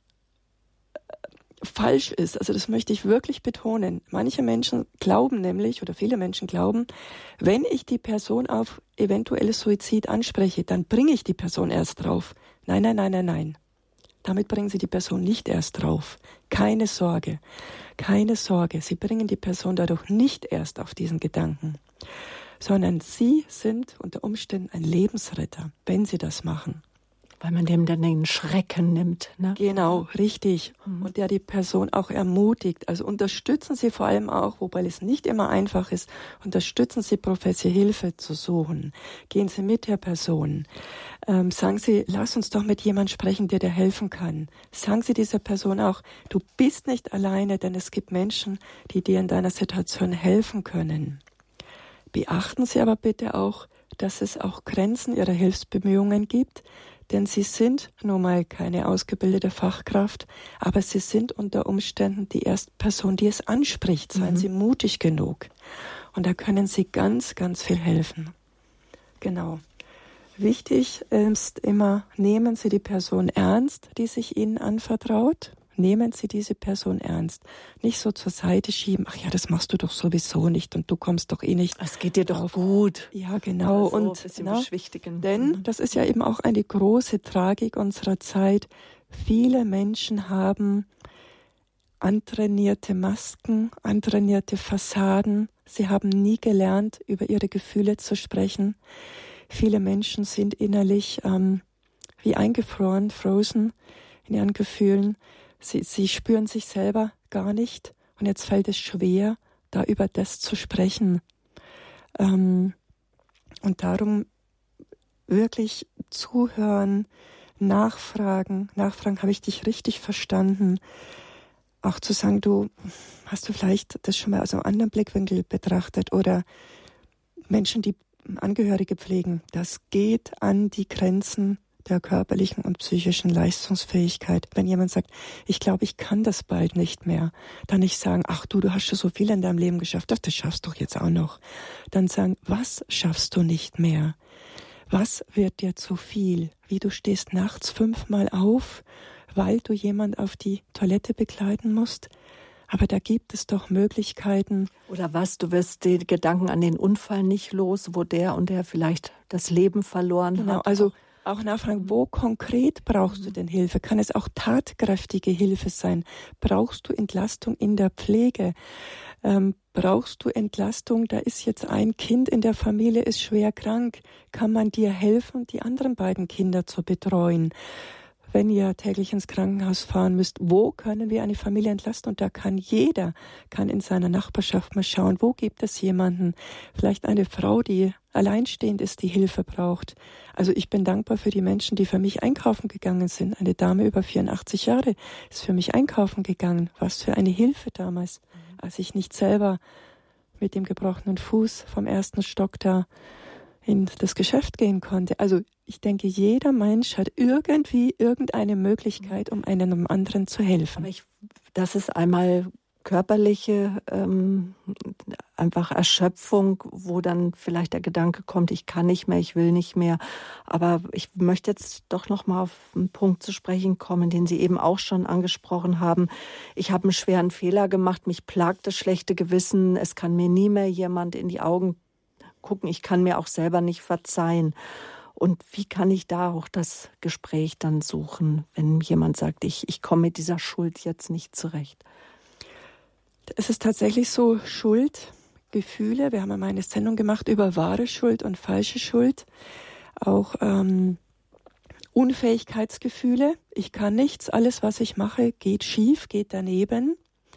falsch ist, also das möchte ich wirklich betonen. Manche Menschen glauben nämlich, oder viele Menschen glauben, wenn ich die Person auf eventuelles Suizid anspreche, dann bringe ich die Person erst drauf. Nein, nein, nein, nein, nein. Damit bringen Sie die Person nicht erst drauf. Keine Sorge, keine Sorge. Sie bringen die Person dadurch nicht erst auf diesen Gedanken, sondern Sie sind unter Umständen ein Lebensretter, wenn Sie das machen. Weil man dem dann den Schrecken nimmt. Ne? Genau, richtig. Mhm. Und der die Person auch ermutigt. Also unterstützen Sie vor allem auch, wobei es nicht immer einfach ist, unterstützen Sie professionelle Hilfe zu suchen. Gehen Sie mit der Person. Ähm, sagen Sie, lass uns doch mit jemandem sprechen, der dir helfen kann. Sagen Sie dieser Person auch, du bist nicht alleine, denn es gibt Menschen, die dir in deiner Situation helfen können. Beachten Sie aber bitte auch, dass es auch Grenzen Ihrer Hilfsbemühungen gibt, denn Sie sind nun mal keine ausgebildete Fachkraft, aber Sie sind unter Umständen die erste Person, die es anspricht. Seien mhm. Sie mutig genug. Und da können Sie ganz, ganz viel helfen. Genau. Wichtig ist immer, nehmen Sie die Person ernst, die sich Ihnen anvertraut. Nehmen Sie diese Person ernst. Nicht so zur Seite schieben, ach ja, das machst du doch sowieso nicht und du kommst doch eh nicht. Es geht dir doch auf. Gut. Ja, genau. So, und na, denn das ist ja eben auch eine große Tragik unserer Zeit. Viele Menschen haben antrainierte Masken, antrainierte Fassaden. Sie haben nie gelernt, über ihre Gefühle zu sprechen. Viele Menschen sind innerlich ähm, wie eingefroren, frozen in ihren Gefühlen. Sie, sie spüren sich selber gar nicht und jetzt fällt es schwer, da über das zu sprechen. Ähm, und darum wirklich zuhören, nachfragen. Nachfragen, habe ich dich richtig verstanden? Auch zu sagen, du, hast du vielleicht das schon mal aus einem anderen Blickwinkel betrachtet? Oder Menschen, die Angehörige pflegen, das geht an die Grenzen der körperlichen und psychischen Leistungsfähigkeit. Wenn jemand sagt, ich glaube, ich kann das bald nicht mehr, dann nicht sagen, ach du, du hast schon so viel in deinem Leben geschafft, das, das schaffst du doch jetzt auch noch. Dann sagen, was schaffst du nicht mehr? Was wird dir zu viel? Wie du stehst nachts fünfmal auf, weil du jemand auf die Toilette begleiten musst? Aber da gibt es doch Möglichkeiten. Oder was, du wirst die Gedanken an den Unfall nicht los, wo der und der vielleicht das Leben verloren genau, hat. Also auch nachfragen, wo konkret brauchst du denn Hilfe? Kann es auch tatkräftige Hilfe sein? Brauchst du Entlastung in der Pflege? Ähm, brauchst du Entlastung? Da ist jetzt ein Kind in der Familie, ist schwer krank. Kann man dir helfen, die anderen beiden Kinder zu betreuen? Wenn ihr täglich ins Krankenhaus fahren müsst, wo können wir eine Familie entlasten? Und da kann jeder, kann in seiner Nachbarschaft mal schauen, wo gibt es jemanden, vielleicht eine Frau, die alleinstehend ist, die Hilfe braucht. Also ich bin dankbar für die Menschen, die für mich einkaufen gegangen sind. Eine Dame über vierundachtzig Jahre ist für mich einkaufen gegangen. Was für eine Hilfe damals, als ich nicht selber mit dem gebrochenen Fuß vom ersten Stock da in das Geschäft gehen konnte. Also ich denke, jeder Mensch hat irgendwie irgendeine Möglichkeit, um einem anderen zu helfen. Aber ich, das ist einmal körperliche ähm, einfach Erschöpfung, wo dann vielleicht der Gedanke kommt, ich kann nicht mehr, ich will nicht mehr. Aber ich möchte jetzt doch noch mal auf einen Punkt zu sprechen kommen, den Sie eben auch schon angesprochen haben. Ich habe einen schweren Fehler gemacht, mich plagt das schlechte Gewissen, es kann mir nie mehr jemand in die Augen gucken, ich kann mir auch selber nicht verzeihen. Und wie kann ich da auch das Gespräch dann suchen, wenn jemand sagt, ich, ich komme mit dieser Schuld jetzt nicht zurecht? Es ist tatsächlich so, Schuld, Gefühle, wir haben einmal eine Sendung gemacht über wahre Schuld und falsche Schuld, auch ähm, Unfähigkeitsgefühle, ich kann nichts, alles was ich mache geht schief, geht daneben.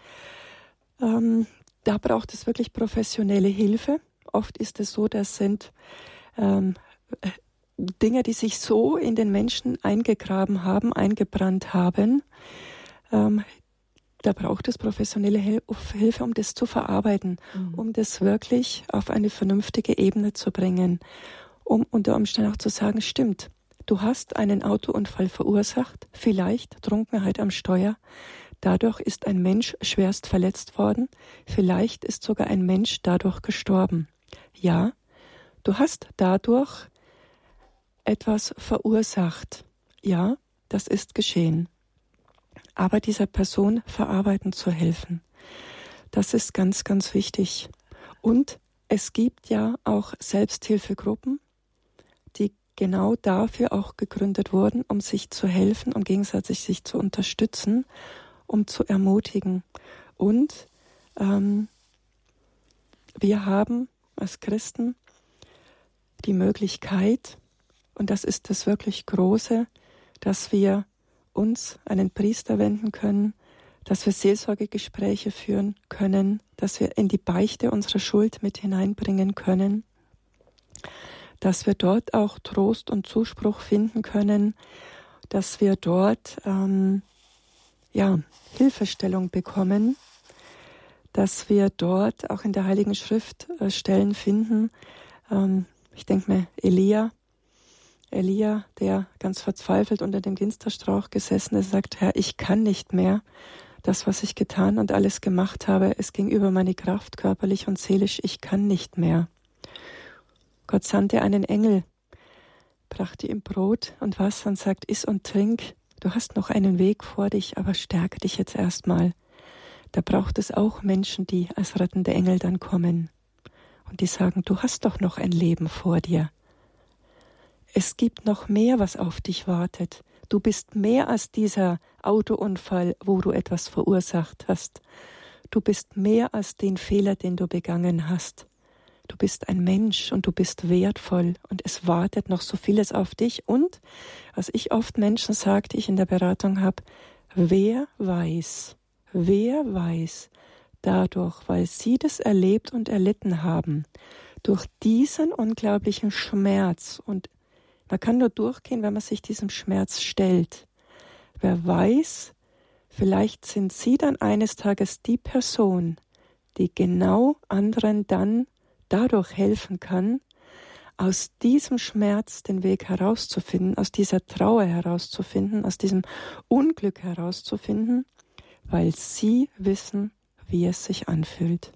Ähm, da braucht es wirklich professionelle Hilfe. Oft ist es so, das sind ähm, Dinge, die sich so in den Menschen eingegraben haben, eingebrannt haben. Ähm, da braucht es professionelle Hil- Hilfe, um das zu verarbeiten, mhm. um das wirklich auf eine vernünftige Ebene zu bringen, um unter Umständen auch zu sagen, stimmt, du hast einen Autounfall verursacht, vielleicht Trunkenheit am Steuer, dadurch ist ein Mensch schwerst verletzt worden, vielleicht ist sogar ein Mensch dadurch gestorben. Ja, du hast dadurch etwas verursacht. Ja, das ist geschehen. Aber dieser Person verarbeiten zu helfen, das ist ganz, ganz wichtig. Und es gibt ja auch Selbsthilfegruppen, die genau dafür auch gegründet wurden, um sich zu helfen, um gegenseitig sich zu unterstützen, um zu ermutigen. Und ähm, wir haben als Christen die Möglichkeit, und das ist das wirklich Große, dass wir uns an den Priester wenden können, dass wir Seelsorgegespräche führen können, dass wir in die Beichte unsere Schuld mit hineinbringen können, dass wir dort auch Trost und Zuspruch finden können, dass wir dort ähm, ja, Hilfestellung bekommen, dass wir dort auch in der Heiligen Schrift äh, Stellen finden. Ähm, ich denke mir, Elia, Elia, der ganz verzweifelt unter dem Ginsterstrauch gesessen ist, sagt, Herr, ich kann nicht mehr. Das, was ich getan und alles gemacht habe, es ging über meine Kraft, körperlich und seelisch, ich kann nicht mehr. Gott sandte einen Engel, brachte ihm Brot und Wasser und sagt, iss und trink, du hast noch einen Weg vor dich, aber stärke dich jetzt erstmal. Da braucht es auch Menschen, die als rettende Engel dann kommen und die sagen, du hast doch noch ein Leben vor dir. Es gibt noch mehr, was auf dich wartet. Du bist mehr als dieser Autounfall, wo du etwas verursacht hast. Du bist mehr als den Fehler, den du begangen hast. Du bist ein Mensch und du bist wertvoll und es wartet noch so vieles auf dich. Und, was ich oft Menschen sage, die ich in der Beratung habe, wer weiß, wer weiß, dadurch, weil sie das erlebt und erlitten haben, durch diesen unglaublichen Schmerz, und man kann nur durchgehen, wenn man sich diesem Schmerz stellt. Wer weiß, vielleicht sind Sie dann eines Tages die Person, die genau anderen dann dadurch helfen kann, aus diesem Schmerz den Weg herauszufinden, aus dieser Trauer herauszufinden, aus diesem Unglück herauszufinden, weil Sie wissen, wie es sich anfühlt.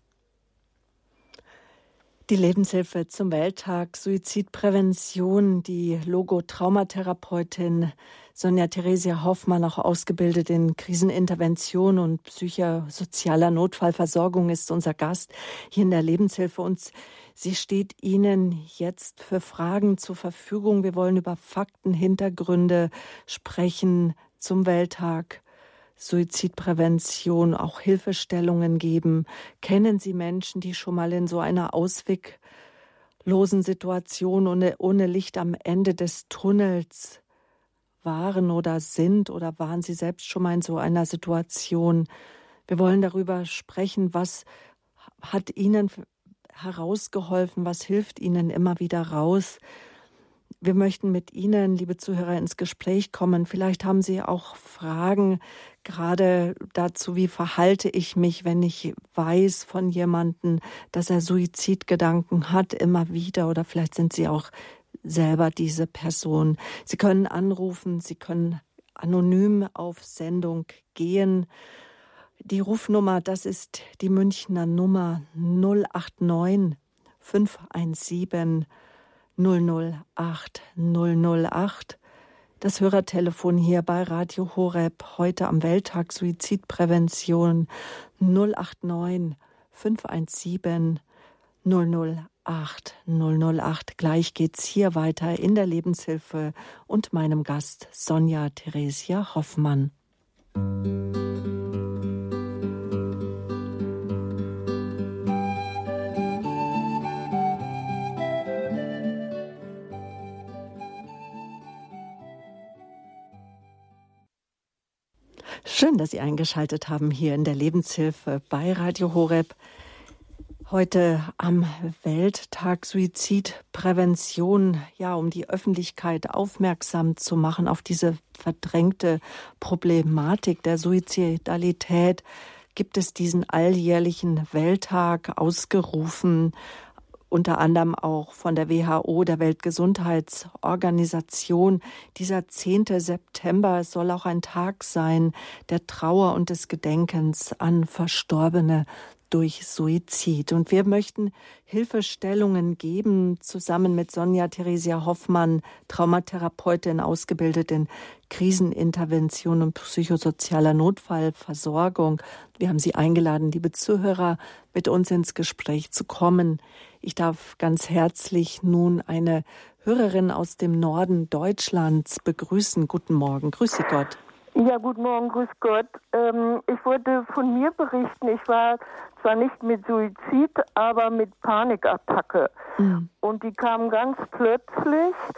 Die Lebenshilfe zum Welttag Suizidprävention, die Logo-Traumatherapeutin Sonja Theresia Hoffmann, auch ausgebildet in Krisenintervention und psychosozialer Notfallversorgung, ist unser Gast hier in der Lebenshilfe. Und sie steht Ihnen jetzt für Fragen zur Verfügung. Wir wollen über Fakten, Hintergründe sprechen zum Welttag Suizidprävention, auch Hilfestellungen geben. Kennen Sie Menschen, die schon mal in so einer ausweglosen Situation ohne, ohne Licht am Ende des Tunnels waren oder sind, oder waren Sie selbst schon mal in so einer Situation? Wir wollen darüber sprechen, was hat Ihnen herausgeholfen, was hilft Ihnen immer wieder raus. Wir möchten mit Ihnen, liebe Zuhörer, ins Gespräch kommen. Vielleicht haben Sie auch Fragen, gerade dazu, wie verhalte ich mich, wenn ich weiß von jemandem, dass er Suizidgedanken hat, immer wieder. Oder vielleicht sind Sie auch selber diese Person. Sie können anrufen, Sie können anonym auf Sendung gehen. Die Rufnummer, das ist die Münchner Nummer null acht neun fünf eins sieben null null acht null null acht. Das Hörertelefon hier bei Radio Horeb, heute am Welttag Suizidprävention null acht neun fünf eins sieben null null acht null null acht. Gleich geht's hier weiter in der Lebenshilfe und meinem Gast Sonja Theresia Hoffmann. Schön, dass Sie eingeschaltet haben hier in der Lebenshilfe bei Radio Horeb. Heute am Welttag Suizidprävention, ja, um die Öffentlichkeit aufmerksam zu machen auf diese verdrängte Problematik der Suizidalität, gibt es diesen alljährlichen Welttag ausgerufen, unter anderem auch von der W H O, der Weltgesundheitsorganisation. Dieser zehnte September soll auch ein Tag sein der Trauer und des Gedenkens an Verstorbene durch Suizid. Und wir möchten Hilfestellungen geben, zusammen mit Sonja Theresia Hoffmann, Traumatherapeutin, ausgebildet in Krisenintervention und psychosozialer Notfallversorgung. Wir haben Sie eingeladen, liebe Zuhörer, mit uns ins Gespräch zu kommen. Ich darf ganz herzlich nun eine Hörerin aus dem Norden Deutschlands begrüßen. Guten Morgen, grüße Gott. Ja, guten Morgen, grüß Gott. Ähm, ich wollte von mir berichten. Ich war zwar nicht mit Suizid, aber mit Panikattacke. Mhm. Und die kam ganz plötzlich.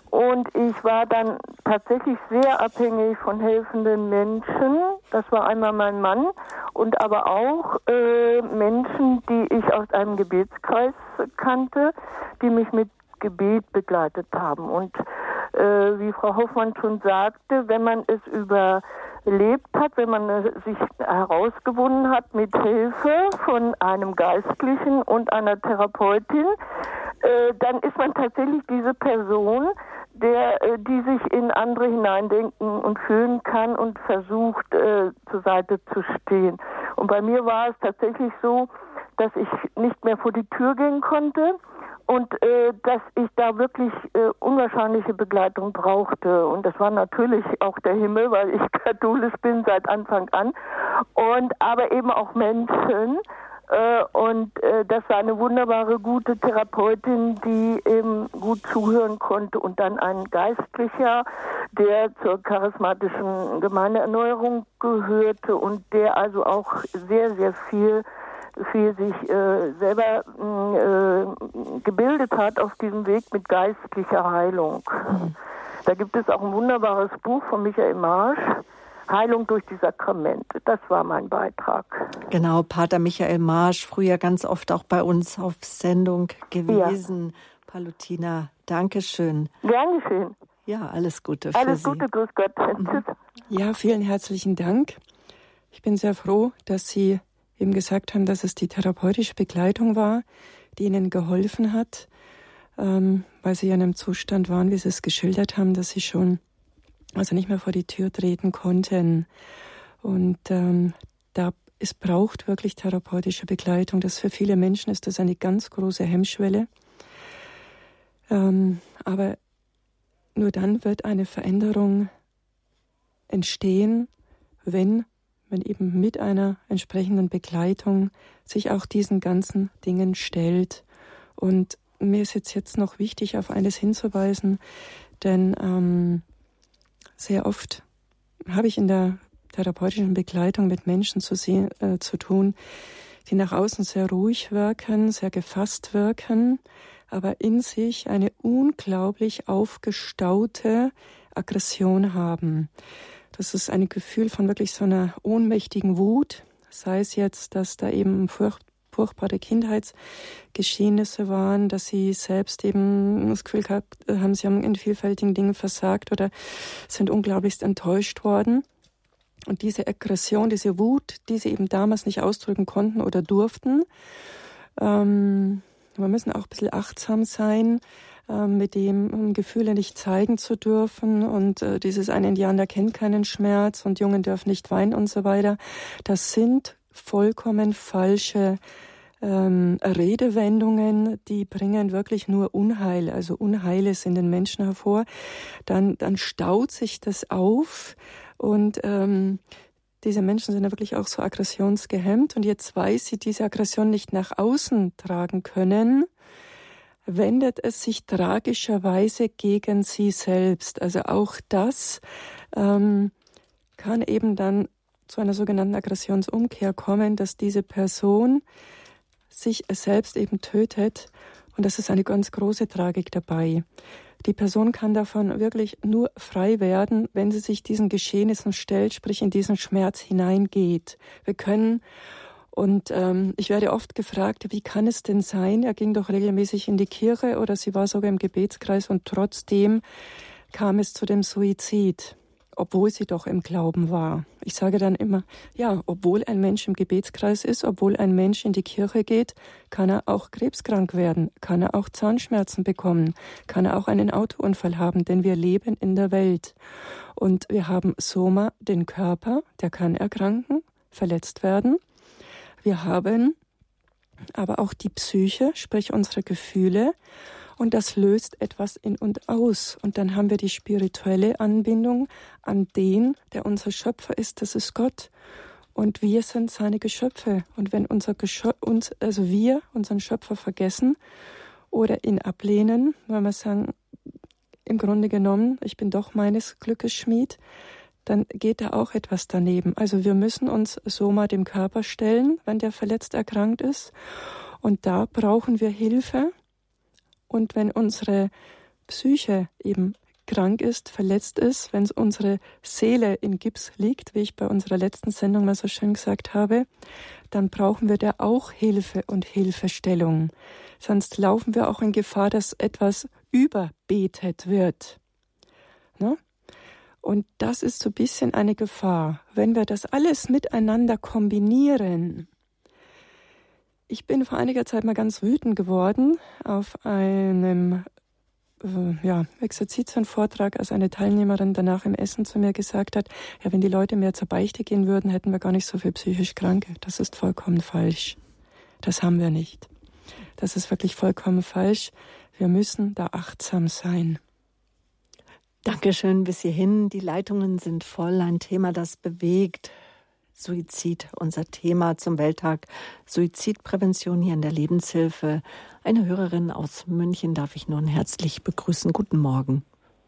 Und ich war dann tatsächlich sehr abhängig von helfenden Menschen. Das war einmal mein Mann und aber auch äh, Menschen, die ich aus einem Gebetskreis kannte, die mich mit Gebet begleitet haben. Und äh, wie Frau Hoffmann schon sagte, wenn man es überlebt hat, wenn man äh, sich herausgewonnen hat mit Hilfe von einem Geistlichen und einer Therapeutin, äh, dann ist man tatsächlich diese Person, der, äh, die sich in andere hineindenken und fühlen kann und versucht, äh, zur Seite zu stehen. Und bei mir war es tatsächlich so, dass ich nicht mehr vor die Tür gehen konnte und äh, dass ich da wirklich äh, unwahrscheinliche Begleitung brauchte. Und das war natürlich auch der Himmel, weil ich katholisch bin seit Anfang an. Und aber eben auch Menschen. Äh, und äh, das war eine wunderbare, gute Therapeutin, die eben gut zuhören konnte. Und dann ein Geistlicher, der zur charismatischen Gemeindeerneuerung gehörte und der also auch sehr, sehr viel viel sich äh, selber äh, gebildet hat auf diesem Weg mit geistlicher Heilung. Mhm. Da gibt es auch ein wunderbares Buch von Michael Marsch, Heilung durch die Sakramente. Das war mein Beitrag. Genau, Pater Michael Marsch, früher ganz oft auch bei uns auf Sendung gewesen. Ja. Paluttina, danke schön. Gern geschehen. Ja, alles Gute für Alles Sie. Gute, grüß Gott. Mhm. Ja, vielen herzlichen Dank. Ich bin sehr froh, dass Sie eben gesagt haben, dass es die therapeutische Begleitung war, die Ihnen geholfen hat, ähm, weil Sie ja in einem Zustand waren, wie Sie es geschildert haben, dass Sie schon also nicht mehr vor die Tür treten konnten. Und ähm, da es braucht wirklich therapeutische Begleitung. Das für viele Menschen ist das eine ganz große Hemmschwelle. Ähm, aber nur dann wird eine Veränderung entstehen, wenn man eben mit einer entsprechenden Begleitung sich auch diesen ganzen Dingen stellt. Und mir ist jetzt, jetzt noch wichtig, auf eines hinzuweisen, denn ähm, sehr oft habe ich in der therapeutischen Begleitung mit Menschen zu, sehen, äh, zu tun, die nach außen sehr ruhig wirken, sehr gefasst wirken, aber in sich eine unglaublich aufgestaute Aggression haben. Das ist ein Gefühl von wirklich so einer ohnmächtigen Wut, sei es jetzt, dass da eben furcht, furchtbare Kindheitsgeschehnisse waren, dass sie selbst eben das Gefühl gehabt haben, sie haben in vielfältigen Dingen versagt oder sind unglaublichst enttäuscht worden. Und diese Aggression, diese Wut, die sie eben damals nicht ausdrücken konnten oder durften, ähm, wir müssen auch ein bisschen achtsam sein, mit dem Gefühle nicht zeigen zu dürfen und äh, dieses ein Indianer kennt keinen Schmerz und Jungen dürfen nicht weinen und so weiter. Das sind vollkommen falsche ähm, Redewendungen, die bringen wirklich nur Unheil, also Unheiles in den Menschen hervor. Dann, dann staut sich das auf und ähm, diese Menschen sind ja wirklich auch so aggressionsgehemmt und jetzt, weil sie diese Aggression nicht nach außen tragen können, wendet es sich tragischerweise gegen sie selbst. Also auch das ähm, kann eben dann zu einer sogenannten Aggressionsumkehr kommen, dass diese Person sich selbst eben tötet. Und das ist eine ganz große Tragik dabei. Die Person kann davon wirklich nur frei werden, wenn sie sich diesen Geschehnissen stellt, sprich in diesen Schmerz hineingeht. Wir können Und ähm, ich werde oft gefragt, wie kann es denn sein, er ging doch regelmäßig in die Kirche oder sie war sogar im Gebetskreis und trotzdem kam es zu dem Suizid, obwohl sie doch im Glauben war. Ich sage dann immer, ja, obwohl ein Mensch im Gebetskreis ist, obwohl ein Mensch in die Kirche geht, kann er auch krebskrank werden, kann er auch Zahnschmerzen bekommen, kann er auch einen Autounfall haben, denn wir leben in der Welt. Und wir haben Soma, den Körper, der kann erkranken, verletzt werden. Wir haben aber auch die Psyche, sprich unsere Gefühle, und das löst etwas in uns aus. Und dann haben wir die spirituelle Anbindung an den, der unser Schöpfer ist, das ist Gott. Und wir sind seine Geschöpfe. Und wenn unser Geschöpf, uns, also wir unseren Schöpfer vergessen oder ihn ablehnen, weil wir sagen, im Grunde genommen, ich bin doch meines Glückes Schmied, dann geht da auch etwas daneben. Also wir müssen uns Soma dem Körper stellen, wenn der verletzt erkrankt ist. Und da brauchen wir Hilfe. Und wenn unsere Psyche eben krank ist, verletzt ist, wenn unsere Seele in Gips liegt, wie ich bei unserer letzten Sendung mal so schön gesagt habe, dann brauchen wir da auch Hilfe und Hilfestellung. Sonst laufen wir auch in Gefahr, dass etwas überbetet wird. Ne? Und das ist so ein bisschen eine Gefahr, wenn wir das alles miteinander kombinieren. Ich bin vor einiger Zeit mal ganz wütend geworden auf einem äh, ja, Exerzitienvortrag, als eine Teilnehmerin danach im Essen zu mir gesagt hat, ja, wenn die Leute mehr zur Beichte gehen würden, hätten wir gar nicht so viel psychisch Kranke. Das ist vollkommen falsch. Das haben wir nicht. Das ist wirklich vollkommen falsch. Wir müssen da achtsam sein. Dankeschön bis hierhin. Die Leitungen sind voll. Ein Thema, das bewegt. Suizid, unser Thema zum Welttag Suizidprävention hier in der Lebenshilfe. Eine Hörerin aus München darf ich nun herzlich begrüßen. Guten Morgen.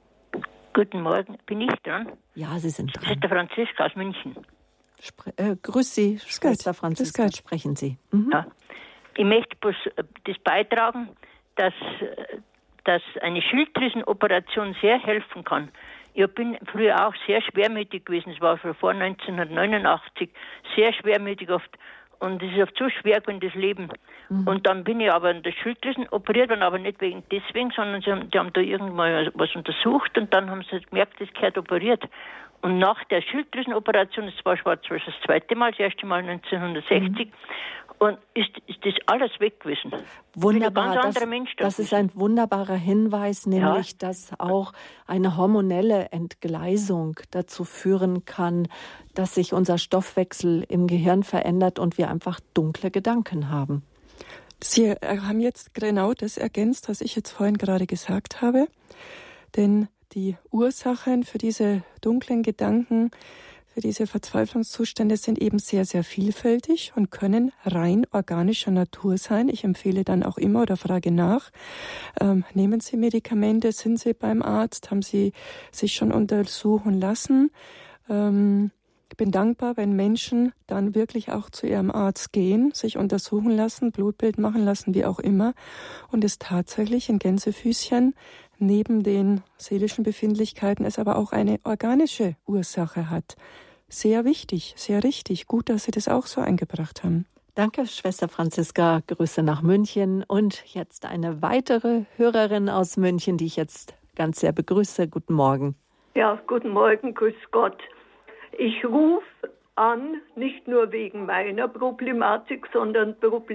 Guten Morgen. Bin ich dran? Ja, Sie sind dran. Schwester Franziska aus München. Spre- äh, grüß Sie, Schwester Franziska. Sprechen Sie. Mhm. Ja. Ich möchte bloß das beitragen, dass dass eine Schilddrüsenoperation sehr helfen kann. Ich bin früher auch sehr schwermütig gewesen. Es war schon vor neunzehnhundertneunundachtzig sehr schwermütig oft. Und es ist oft so schwer gewesen, das Leben. Mhm. Und dann bin ich aber in der Schilddrüsen operiert worden, aber nicht wegen deswegen, sondern sie haben, die haben da irgendwann was untersucht und dann haben sie gemerkt, das gehört operiert. Und nach der Schilddrüsenoperation, das war schon das zweite Mal, das erste Mal neunzehnhundertsechzig, mhm. und ist, ist das alles weg gewesen. Wunderbar, das, das ist ein wunderbarer Hinweis, nämlich, ja. dass auch eine hormonelle Entgleisung dazu führen kann, dass sich unser Stoffwechsel im Gehirn verändert und wir einfach dunkle Gedanken haben. Sie haben jetzt genau das ergänzt, was ich jetzt vorhin gerade gesagt habe, denn die Ursachen für diese dunklen Gedanken, für diese Verzweiflungszustände sind eben sehr, sehr vielfältig und können rein organischer Natur sein. Ich empfehle dann auch immer oder frage nach, ähm, nehmen Sie Medikamente, sind Sie beim Arzt, haben Sie sich schon untersuchen lassen? Ähm, ich bin dankbar, wenn Menschen dann wirklich auch zu ihrem Arzt gehen, sich untersuchen lassen, Blutbild machen lassen, wie auch immer, und es tatsächlich in Gänsefüßchen neben den seelischen Befindlichkeiten es aber auch eine organische Ursache hat. Sehr wichtig, sehr richtig. Gut, dass Sie das auch so eingebracht haben. Danke, Schwester Franziska. Grüße nach München. Und jetzt eine weitere Hörerin aus München, die ich jetzt ganz sehr begrüße. Guten Morgen. Ja, guten Morgen, grüß Gott. Ich rufe an, nicht nur wegen meiner Problematik, sondern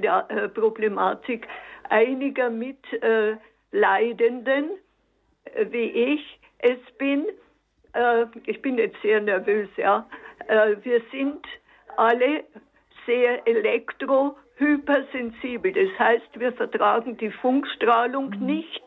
Problematik einiger Mitleidenden, wie ich es bin. Ich bin jetzt sehr nervös, ja. Wir sind alle sehr elektrohypersensibel. Das heißt, wir vertragen die Funkstrahlung nicht.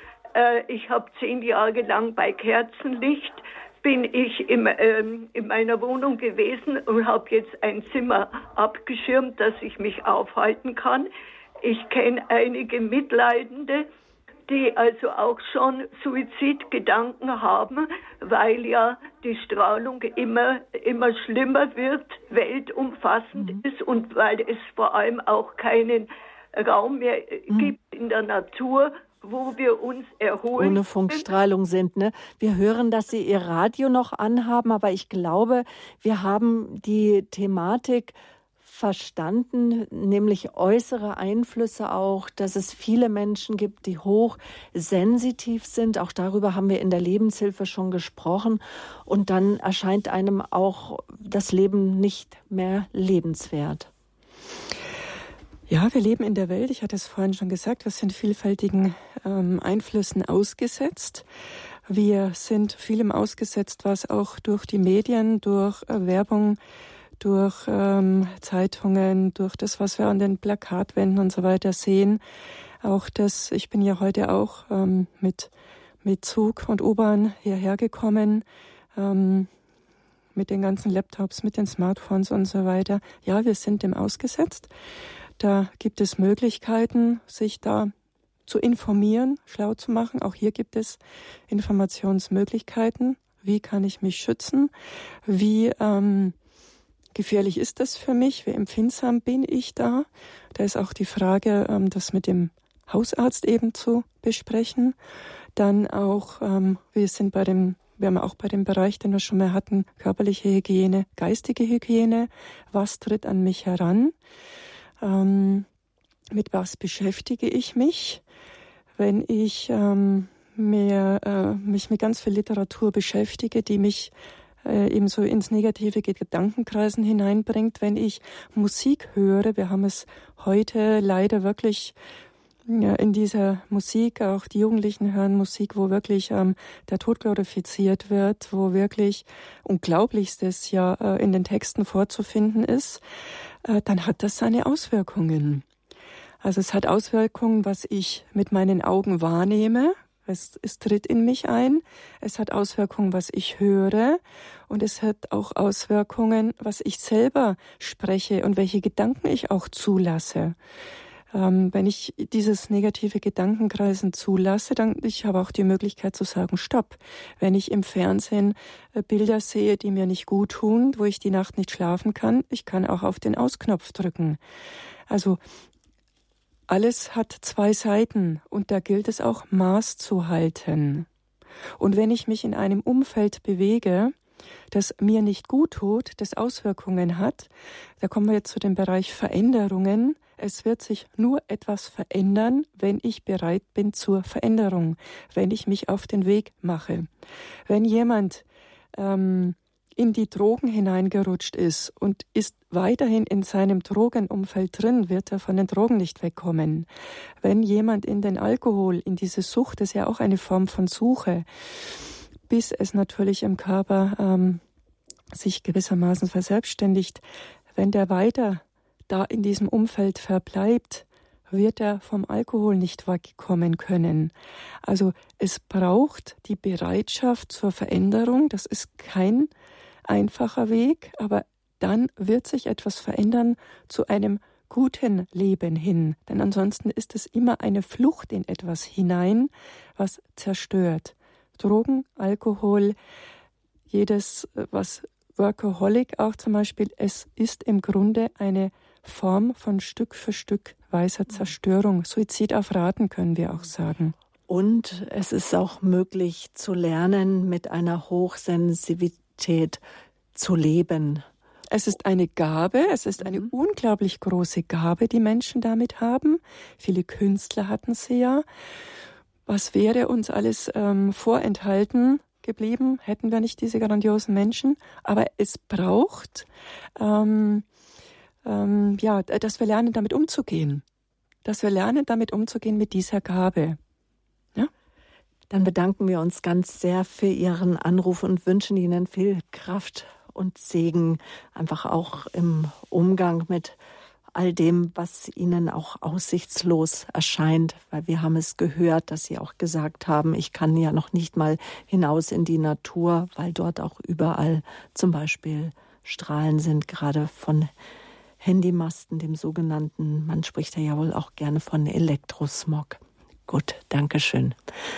Ich habe zehn Jahre lang bei Kerzenlicht bin ich im, ähm, in meiner Wohnung gewesen und habe jetzt ein Zimmer abgeschirmt, dass ich mich aufhalten kann. Ich kenne einige Mitleidende, die also auch schon Suizidgedanken haben, weil ja die Strahlung immer, immer schlimmer wird, weltumfassend mhm. ist und weil es vor allem auch keinen Raum mehr mhm. gibt in der Natur, wo wir uns erholen. Ohne Funkstrahlung sind, ne? Wir hören, dass Sie Ihr Radio noch anhaben, aber ich glaube, wir haben die Thematik verstanden, nämlich äußere Einflüsse auch, dass es viele Menschen gibt, die hochsensitiv sind. Auch darüber haben wir in der Lebenshilfe schon gesprochen. Und dann erscheint einem auch das Leben nicht mehr lebenswert. Ja, wir leben in der Welt, ich hatte es vorhin schon gesagt, wir sind vielfältigen ähm, Einflüssen ausgesetzt. Wir sind vielem ausgesetzt, was auch durch die Medien, durch äh, Werbung, durch ähm, Zeitungen, durch das, was wir an den Plakatwänden und so weiter sehen. Auch das, ich bin ja heute auch ähm, mit, mit Zug und U-Bahn hierher gekommen, ähm, mit den ganzen Laptops, mit den Smartphones und so weiter. Ja, wir sind dem ausgesetzt. Da gibt es Möglichkeiten, sich da zu informieren, schlau zu machen. Auch hier gibt es Informationsmöglichkeiten. Wie kann ich mich schützen? Wie ähm, gefährlich ist das für mich? Wie empfindsam bin ich da? Da ist auch die Frage, ähm, das mit dem Hausarzt eben zu besprechen. Dann auch, ähm, wir sind bei dem, wir haben auch bei dem Bereich, den wir schon mal hatten, körperliche Hygiene, geistige Hygiene. Was tritt an mich heran? Ähm, mit was beschäftige ich mich? Wenn ich ähm, mehr, äh, mich mit ganz viel Literatur beschäftige, die mich äh, eben so ins negative Gedankenkreisen hineinbringt, wenn ich Musik höre, wir haben es heute leider wirklich ja, in dieser Musik, auch die Jugendlichen hören Musik, wo wirklich ähm, der Tod glorifiziert wird, wo wirklich Unglaublichstes ja äh, in den Texten vorzufinden ist, äh, dann hat das seine Auswirkungen. Also es hat Auswirkungen, was ich mit meinen Augen wahrnehme. Es, es tritt in mich ein. Es hat Auswirkungen, was ich höre. Und es hat auch Auswirkungen, was ich selber spreche und welche Gedanken ich auch zulasse. Ähm, wenn ich dieses negative Gedankenkreisen zulasse, dann ich habe auch die Möglichkeit zu sagen, stopp. Wenn ich im Fernsehen äh, Bilder sehe, die mir nicht gut tun, wo ich die Nacht nicht schlafen kann, ich kann auch auf den Ausknopf drücken. Also alles hat zwei Seiten und da gilt es auch, Maß zu halten. Und wenn ich mich in einem Umfeld bewege, das mir nicht gut tut, das Auswirkungen hat, da kommen wir jetzt zu dem Bereich Veränderungen. Es wird sich nur etwas verändern, wenn ich bereit bin zur Veränderung, wenn ich mich auf den Weg mache. Wenn jemand ähm, in die Drogen hineingerutscht ist und ist weiterhin in seinem Drogenumfeld drin, wird er von den Drogen nicht wegkommen. Wenn jemand in den Alkohol, in diese Sucht, das ist ja auch eine Form von Suche, bis es natürlich im Körper ähm, sich gewissermaßen verselbstständigt, wenn der weiter da in diesem Umfeld verbleibt, wird er vom Alkohol nicht wegkommen können. Also es braucht die Bereitschaft zur Veränderung, das ist kein einfacher Weg, aber dann wird sich etwas verändern zu einem guten Leben hin. Denn ansonsten ist es immer eine Flucht in etwas hinein, was zerstört. Drogen, Alkohol, jedes, was Workaholic auch zum Beispiel, es ist im Grunde eine Form von Stück für Stück weiser Zerstörung. Suizid auf Raten, können wir auch sagen. Und es ist auch möglich zu lernen, mit einer Hochsensibilität zu leben. Es ist eine Gabe, es ist eine mhm. unglaublich große Gabe, die Menschen damit haben. Viele Künstler hatten sie ja. Was wäre uns alles ähm, vorenthalten geblieben, hätten wir nicht diese grandiosen Menschen. Aber es braucht, ähm, ähm, ja, dass wir lernen, damit umzugehen. Dass wir lernen, damit umzugehen mit dieser Gabe. Ja? Dann bedanken wir uns ganz sehr für Ihren Anruf und wünschen Ihnen viel Kraft und Segen, einfach auch im Umgang mit all dem, was Ihnen auch aussichtslos erscheint, weil wir haben es gehört, dass Sie auch gesagt haben, ich kann ja noch nicht mal hinaus in die Natur, weil dort auch überall zum Beispiel Strahlen sind, gerade von Handymasten, dem sogenannten, man spricht ja wohl auch gerne von Elektrosmog. Gut, danke schön.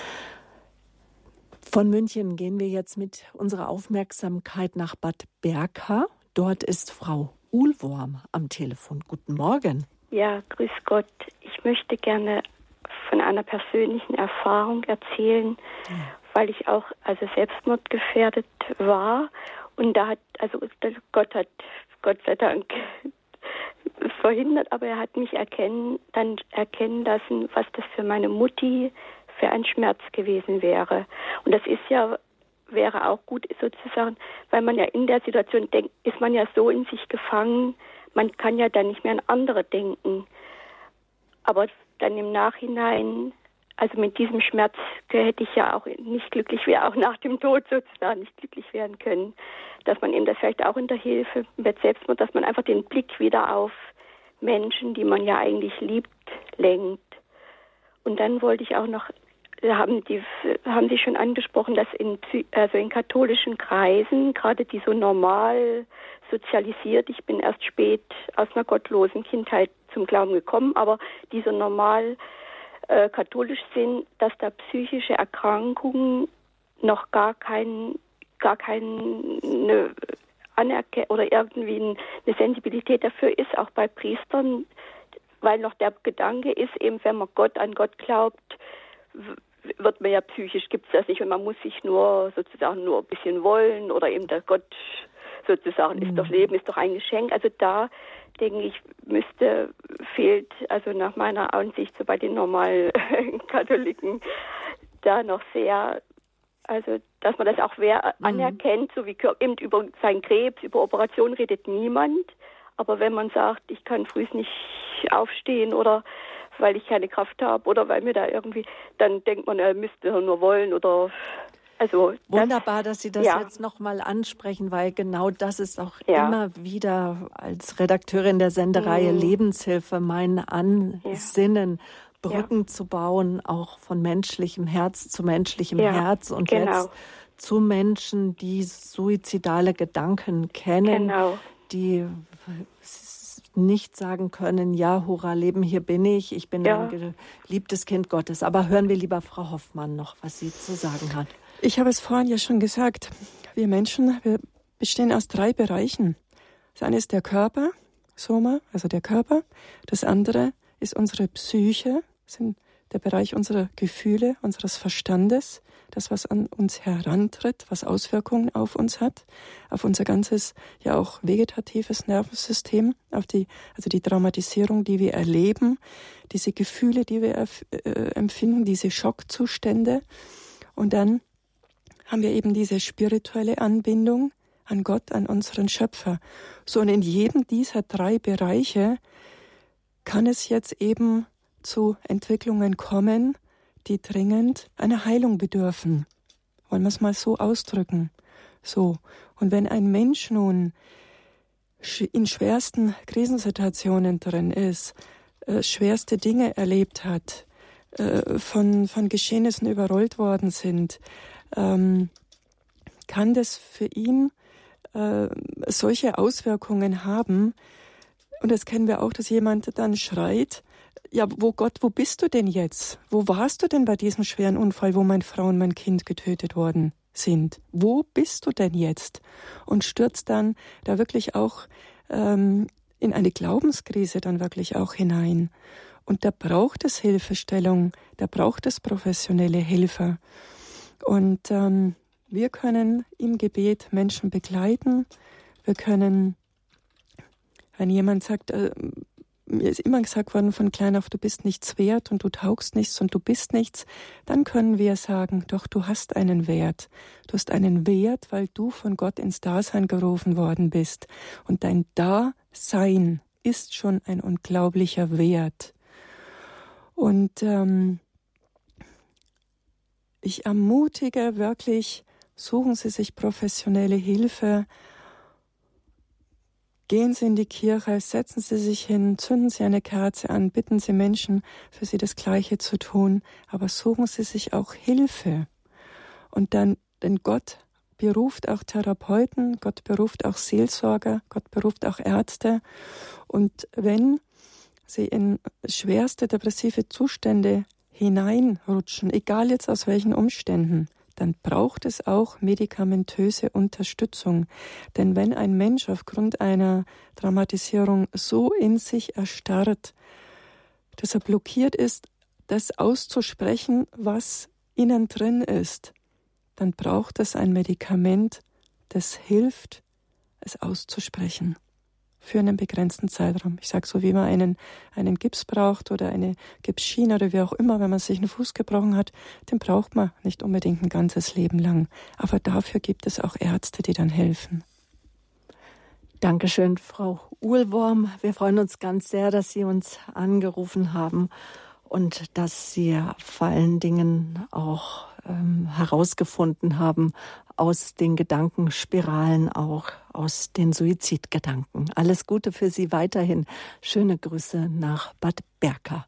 Von München gehen wir jetzt mit unserer Aufmerksamkeit nach Bad Berka. Dort ist Frau Uhlworm am Telefon. Guten Morgen. Ja, grüß Gott. Ich möchte gerne von einer persönlichen Erfahrung erzählen, ja. weil ich auch also selbstmordgefährdet war. Und da hat, also Gott hat, Gott sei Dank, verhindert, aber er hat mich erkennen, dann erkennen lassen, was das für meine Mutti für ein Schmerz gewesen wäre. Und das ist ja, wäre auch gut sozusagen, weil man ja in der Situation denkt, ist man ja so in sich gefangen, man kann ja dann nicht mehr an andere denken. Aber dann im Nachhinein, also mit diesem Schmerz hätte ich ja auch nicht glücklich werden, auch nach dem Tod sozusagen nicht glücklich werden können. Dass man eben das vielleicht auch in der Hilfe mit Selbstmord, dass man einfach den Blick wieder auf Menschen, die man ja eigentlich liebt, lenkt. Und dann wollte ich auch noch, haben die, haben Sie schon angesprochen, dass in, also in katholischen Kreisen, gerade die so normal sozialisiert, ich bin erst spät aus einer gottlosen Kindheit zum Glauben gekommen, aber die so normal äh, katholisch sind, dass da psychische Erkrankungen noch gar kein, gar keine Anerkennung oder irgendwie eine Sensibilität dafür ist, auch bei Priestern, weil noch der Gedanke ist, eben wenn man Gott an Gott glaubt, wird man ja psychisch, gibt es das nicht und man muss sich nur sozusagen nur ein bisschen wollen oder eben der Gott sozusagen mhm. ist doch Leben, ist doch ein Geschenk. Also da denke ich, müsste, fehlt also nach meiner Ansicht so bei den normalen Katholiken da noch sehr, also dass man das auch wer mhm. anerkennt, so wie eben über seinen Krebs, über Operationen redet niemand, aber wenn man sagt, ich kann früh nicht aufstehen oder weil ich keine Kraft habe oder weil mir da irgendwie, dann denkt man, er müsste nur wollen oder also. Wunderbar, dass Sie das ja. jetzt nochmal ansprechen, weil genau das ist auch ja. immer wieder als Redakteurin der Sendereihe mhm. Lebenshilfe mein Ansinnen, ja. Brücken ja. zu bauen, auch von menschlichem Herz zu menschlichem ja, Herz und genau. jetzt zu Menschen, die suizidale Gedanken kennen, genau. die nicht sagen können, ja, hurra, Leben, hier bin ich, ich bin ja. ein geliebtes Kind Gottes. Aber hören wir lieber Frau Hoffmann noch, was sie zu sagen hat. Ich habe es vorhin ja schon gesagt, wir Menschen, wir bestehen aus drei Bereichen. Das eine ist der Körper, Soma, also der Körper. Das andere ist unsere Psyche, sind der Bereich unserer Gefühle, unseres Verstandes, das, was an uns herantritt, was Auswirkungen auf uns hat, auf unser ganzes, ja auch vegetatives Nervensystem, auf die, also die Traumatisierung, die wir erleben, diese Gefühle, die wir äh, empfinden, diese Schockzustände. Und dann haben wir eben diese spirituelle Anbindung an Gott, an unseren Schöpfer. So, und in jedem dieser drei Bereiche kann es jetzt eben zu Entwicklungen kommen, die dringend einer Heilung bedürfen. Wollen wir es mal so ausdrücken? So. Und wenn ein Mensch nun in schwersten Krisensituationen drin ist, äh, schwerste Dinge erlebt hat, äh, von, von Geschehnissen überrollt worden sind, ähm, kann das für ihn äh, solche Auswirkungen haben. Und das kennen wir auch, dass jemand dann schreit, ja, wo Gott, wo bist du denn jetzt? Wo warst du denn bei diesem schweren Unfall, wo meine Frau und mein Kind getötet worden sind? Wo bist du denn jetzt? Und stürzt dann da wirklich auch ähm, in eine Glaubenskrise dann wirklich auch hinein. Und da braucht es Hilfestellung, da braucht es professionelle Hilfe. Und ähm, wir können im Gebet Menschen begleiten. Wir können, wenn jemand sagt, äh, mir ist immer gesagt worden von klein auf, du bist nichts wert und du taugst nichts und du bist nichts, dann können wir sagen, doch, du hast einen Wert. Du hast einen Wert, weil du von Gott ins Dasein gerufen worden bist. Und dein Dasein ist schon ein unglaublicher Wert. Und ähm, ich ermutige wirklich, suchen Sie sich professionelle Hilfe. Gehen Sie in die Kirche, setzen Sie sich hin, zünden Sie eine Kerze an, bitten Sie Menschen, für Sie das Gleiche zu tun, aber suchen Sie sich auch Hilfe. Und dann, denn Gott beruft auch Therapeuten, Gott beruft auch Seelsorger, Gott beruft auch Ärzte. Und wenn Sie in schwerste depressive Zustände hineinrutschen, egal jetzt aus welchen Umständen, dann braucht es auch medikamentöse Unterstützung. Denn wenn ein Mensch aufgrund einer Traumatisierung so in sich erstarrt, dass er blockiert ist, das auszusprechen, was innen drin ist, dann braucht es ein Medikament, das hilft, es auszusprechen. Für einen begrenzten Zeitraum. Ich sage so, wie man einen, einen Gips braucht oder eine Gipsschiene oder wie auch immer, wenn man sich einen Fuß gebrochen hat, den braucht man nicht unbedingt ein ganzes Leben lang. Aber dafür gibt es auch Ärzte, die dann helfen. Dankeschön, Frau Uhlworm. Wir freuen uns ganz sehr, dass Sie uns angerufen haben und dass Sie vor allen Dingen auch ähm, herausgefunden haben, aus den Gedankenspiralen, auch aus den Suizidgedanken. Alles Gute für Sie weiterhin. Schöne Grüße nach Bad Berka.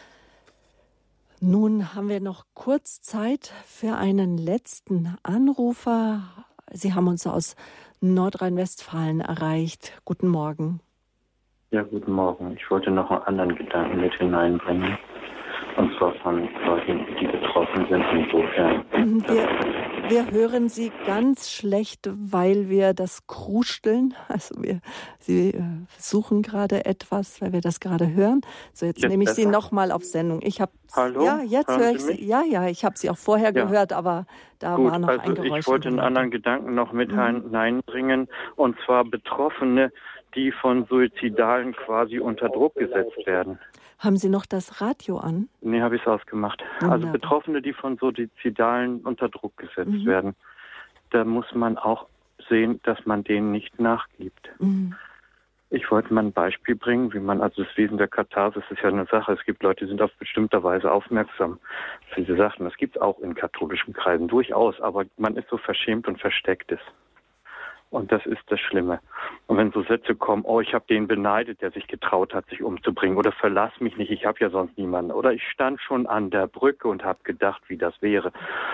Nun haben wir noch kurz Zeit für einen letzten Anrufer. Sie haben uns aus Nordrhein-Westfalen erreicht. Guten Morgen. Ja, guten Morgen. Ich wollte noch einen anderen Gedanken mit hineinbringen. Und zwar von Leuten, die betroffen sind, insofern. Wir, wir hören Sie ganz schlecht, weil wir das Krusteln, also wir, Sie äh, suchen gerade etwas, weil wir das gerade hören. So, jetzt, jetzt nehme ich besser. Sie nochmal auf Sendung. Ich habe Hallo? Ja, jetzt höre ich Sie. Ja, ja, ich habe Sie auch vorher ja. gehört, aber da Gut, war noch also ein Geräusch. Ich wollte einen anderen Gedanken noch mit mhm. hineinbringen, und zwar Betroffene, die von Suizidalen quasi unter Druck gesetzt werden. Haben Sie noch das Radio an? Nee, habe ich es ausgemacht. Wunderbar. Also Betroffene, die von Suizidalen unter Druck gesetzt mhm. werden, da muss man auch sehen, dass man denen nicht nachgibt. Mhm. Ich wollte mal ein Beispiel bringen, wie man, also das Wesen der Katharsis ist ja eine Sache. Es gibt Leute, die sind auf bestimmte Weise aufmerksam für diese Sachen. Das gibt es auch in katholischen Kreisen durchaus, aber man ist so verschämt und versteckt es. Und das ist das Schlimme. Und wenn so Sätze kommen, oh, ich habe den beneidet, der sich getraut hat, sich umzubringen, oder verlass mich nicht, ich habe ja sonst niemanden, oder ich stand schon an der Brücke und habe gedacht, wie das wäre.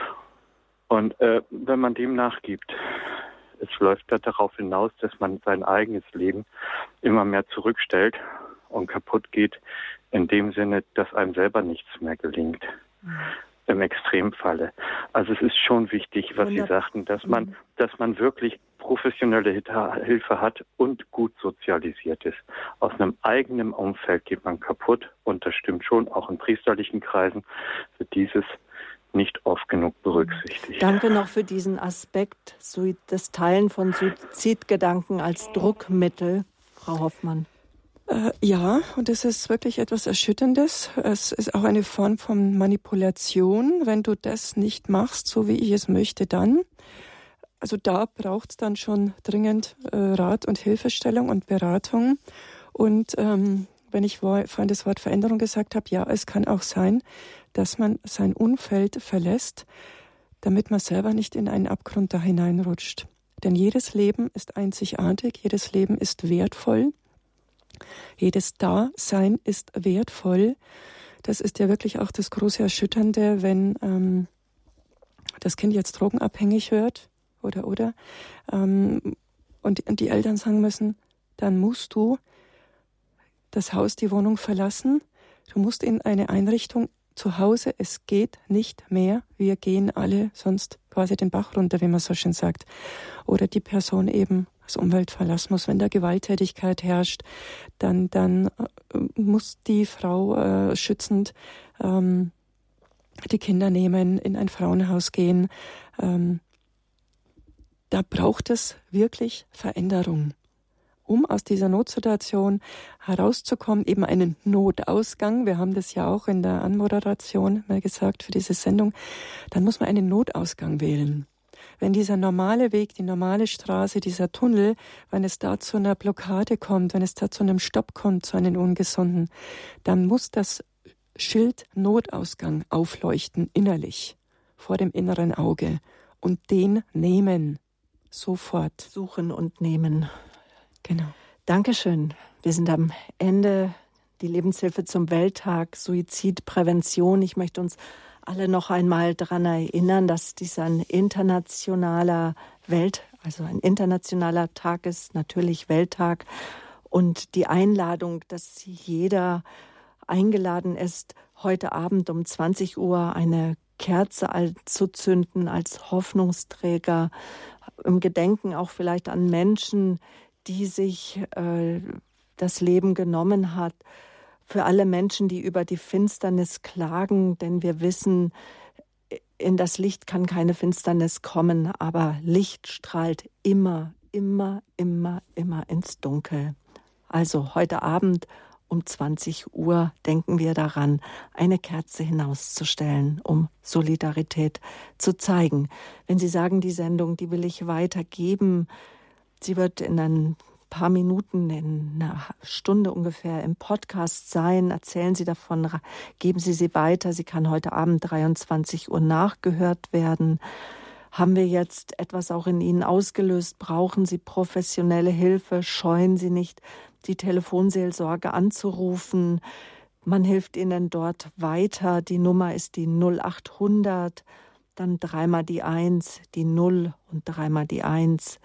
Und äh, wenn man dem nachgibt, es läuft da darauf hinaus, dass man sein eigenes Leben immer mehr zurückstellt und kaputt geht, in dem Sinne, dass einem selber nichts mehr gelingt. Mhm. Im Extremfalle. Also es ist schon wichtig, was Sie sagten, dass man, dass man wirklich professionelle Hilfe hat und gut sozialisiert ist. Aus einem eigenen Umfeld geht man kaputt, und das stimmt schon, auch in priesterlichen Kreisen wird dieses nicht oft genug berücksichtigt. Danke noch für diesen Aspekt, das Teilen von Suizidgedanken als Druckmittel, Frau Hoffmann. Äh, ja, und es ist wirklich etwas Erschütterndes. Es ist auch eine Form von Manipulation. Wenn du das nicht machst, so wie ich es möchte, dann. Also da braucht es dann schon dringend äh, Rat und Hilfestellung und Beratung. Und ähm, wenn ich vorhin das Wort Veränderung gesagt habe, ja, es kann auch sein, dass man sein Umfeld verlässt, damit man selber nicht in einen Abgrund da hineinrutscht. Denn jedes Leben ist einzigartig, jedes Leben ist wertvoll. Jedes Dasein ist wertvoll. Das ist ja wirklich auch das große Erschütternde, wenn ähm, das Kind jetzt drogenabhängig wird oder oder ähm, und, und die Eltern sagen müssen, dann musst du das Haus, die Wohnung verlassen. Du musst in eine Einrichtung zu Hause. Es geht nicht mehr. Wir gehen alle sonst quasi den Bach runter, wie man so schön sagt. Oder die Person eben das Umfeld verlassen muss. Wenn da Gewalttätigkeit herrscht, dann, dann äh, muss die Frau äh, schützend ähm, die Kinder nehmen, in ein Frauenhaus gehen. Ähm, da braucht es wirklich Veränderung. Um aus dieser Notsituation herauszukommen, eben einen Notausgang. Wir haben das ja auch in der Anmoderation mal gesagt für diese Sendung. Dann muss man einen Notausgang wählen. Wenn dieser normale Weg, die normale Straße, dieser Tunnel, wenn es da zu einer Blockade kommt, wenn es da zu einem Stopp kommt, zu einem Ungesunden, dann muss das Schild Notausgang aufleuchten innerlich vor dem inneren Auge und den nehmen sofort. Suchen und nehmen. Genau. Dankeschön. Wir sind am Ende. Die Lebenshilfe zum Welttag Suizidprävention. Ich möchte uns alle noch einmal daran erinnern, dass dies ein internationaler Welt, also ein internationaler Tag ist, natürlich Welttag. Und die Einladung, dass jeder eingeladen ist, heute Abend um zwanzig Uhr eine Kerze anzuzünden als Hoffnungsträger, im Gedenken auch vielleicht an Menschen, die sich äh, das Leben genommen hat. Für alle Menschen, die über die Finsternis klagen, denn wir wissen, in das Licht kann keine Finsternis kommen, aber Licht strahlt immer, immer, immer, immer ins Dunkel. Also heute Abend um zwanzig Uhr denken wir daran, eine Kerze hinauszustellen, um Solidarität zu zeigen. Wenn Sie sagen, die Sendung, die will ich weitergeben, sie wird in ein paar Minuten, in einer Stunde ungefähr im Podcast sein. Erzählen Sie davon, geben Sie sie weiter. Sie kann heute Abend dreiundzwanzig Uhr nachgehört werden. Haben wir jetzt etwas auch in Ihnen ausgelöst? Brauchen Sie professionelle Hilfe? Scheuen Sie nicht, die Telefonseelsorge anzurufen. Man hilft Ihnen dort weiter. Die Nummer ist die null achthundert, dann dreimal die eins, die null und dreimal die eins.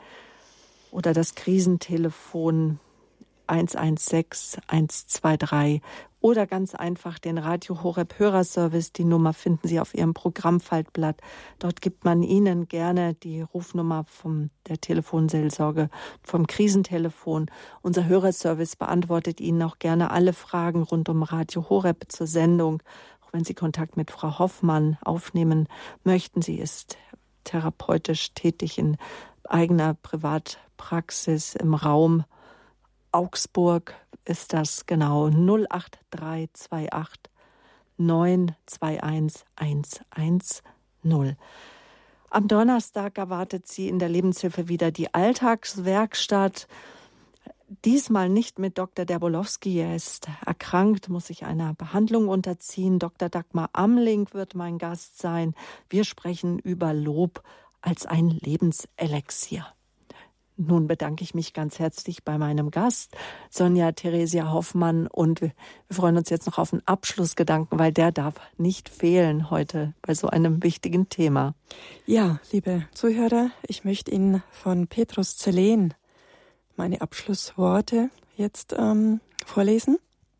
Oder das Krisentelefon eins eins sechs eins zwei drei oder ganz einfach den Radio Horeb Hörerservice. Die Nummer finden Sie auf Ihrem Programmfaltblatt. Dort gibt man Ihnen gerne die Rufnummer von der Telefonseelsorge, vom Krisentelefon. Unser Hörerservice beantwortet Ihnen auch gerne alle Fragen rund um Radio Horeb zur Sendung. Auch wenn Sie Kontakt mit Frau Hoffmann aufnehmen möchten. Sie ist therapeutisch tätig in eigener Privatpraxis im Raum Augsburg. Ist das genau null acht drei zwei acht neun zwei eins eins eins null. Am Donnerstag erwartet Sie in der Lebenshilfe wieder die Alltagswerkstatt. Diesmal nicht mit Doktor Derbolowski. Er ist erkrankt, muss sich einer Behandlung unterziehen. Doktor Dagmar Amling wird mein Gast sein. Wir sprechen über Lob als ein Lebenselixier. Nun bedanke ich mich ganz herzlich bei meinem Gast, Sonja Theresia Hoffmann. Und wir freuen uns jetzt noch auf einen Abschlussgedanken, weil der darf nicht fehlen heute bei so einem wichtigen Thema. Ja, liebe Zuhörer, ich möchte Ihnen von Petrus Zelen meine Abschlussworte jetzt ähm, vorlesen.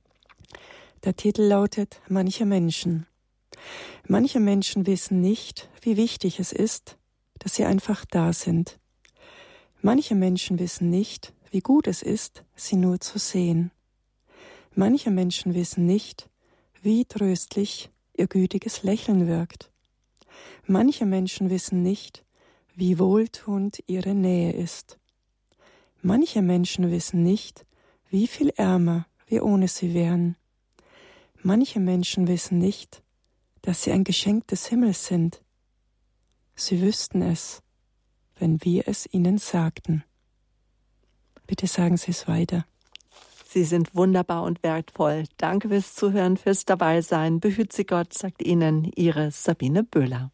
Der Titel lautet Manche Menschen. Manche Menschen wissen nicht, wie wichtig es ist, dass sie einfach da sind. Manche Menschen wissen nicht, wie gut es ist, sie nur zu sehen. Manche Menschen wissen nicht, wie tröstlich ihr gütiges Lächeln wirkt. Manche Menschen wissen nicht, wie wohltuend ihre Nähe ist. Manche Menschen wissen nicht, wie viel ärmer wir ohne sie wären. Manche Menschen wissen nicht, dass sie ein Geschenk des Himmels sind. Sie wüssten es, wenn wir es ihnen sagten. Bitte sagen Sie es weiter. Sie sind wunderbar und wertvoll. Danke fürs Zuhören, fürs Dabeisein. Behüt Sie Gott, sagt Ihnen Ihre Sabine Böhler.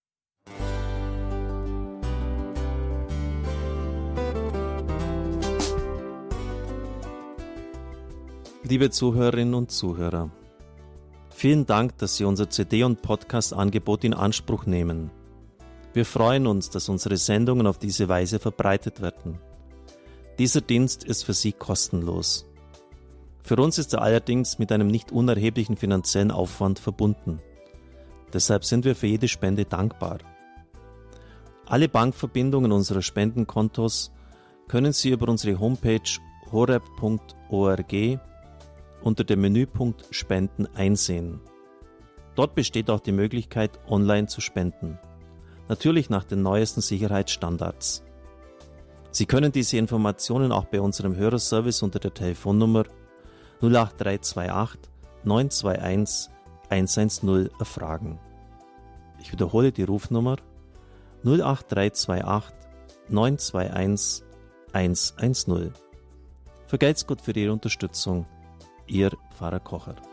Liebe Zuhörerinnen und Zuhörer, vielen Dank, dass Sie unser C D- und Podcast-Angebot in Anspruch nehmen. Wir freuen uns, dass unsere Sendungen auf diese Weise verbreitet werden. Dieser Dienst ist für Sie kostenlos. Für uns ist er allerdings mit einem nicht unerheblichen finanziellen Aufwand verbunden. Deshalb sind wir für jede Spende dankbar. Alle Bankverbindungen unserer Spendenkontos können Sie über unsere Homepage horeb punkt org unter dem Menüpunkt Spenden einsehen. Dort besteht auch die Möglichkeit, online zu spenden. Natürlich nach den neuesten Sicherheitsstandards. Sie können diese Informationen auch bei unserem Hörerservice unter der Telefonnummer null acht drei zwei acht neun zwei eins eins eins null erfragen. Ich wiederhole die Rufnummer null acht drei zwei acht neun zwei eins eins eins null. Vergelt's Gott für Ihre Unterstützung. Ihr Pfarrer Kocher.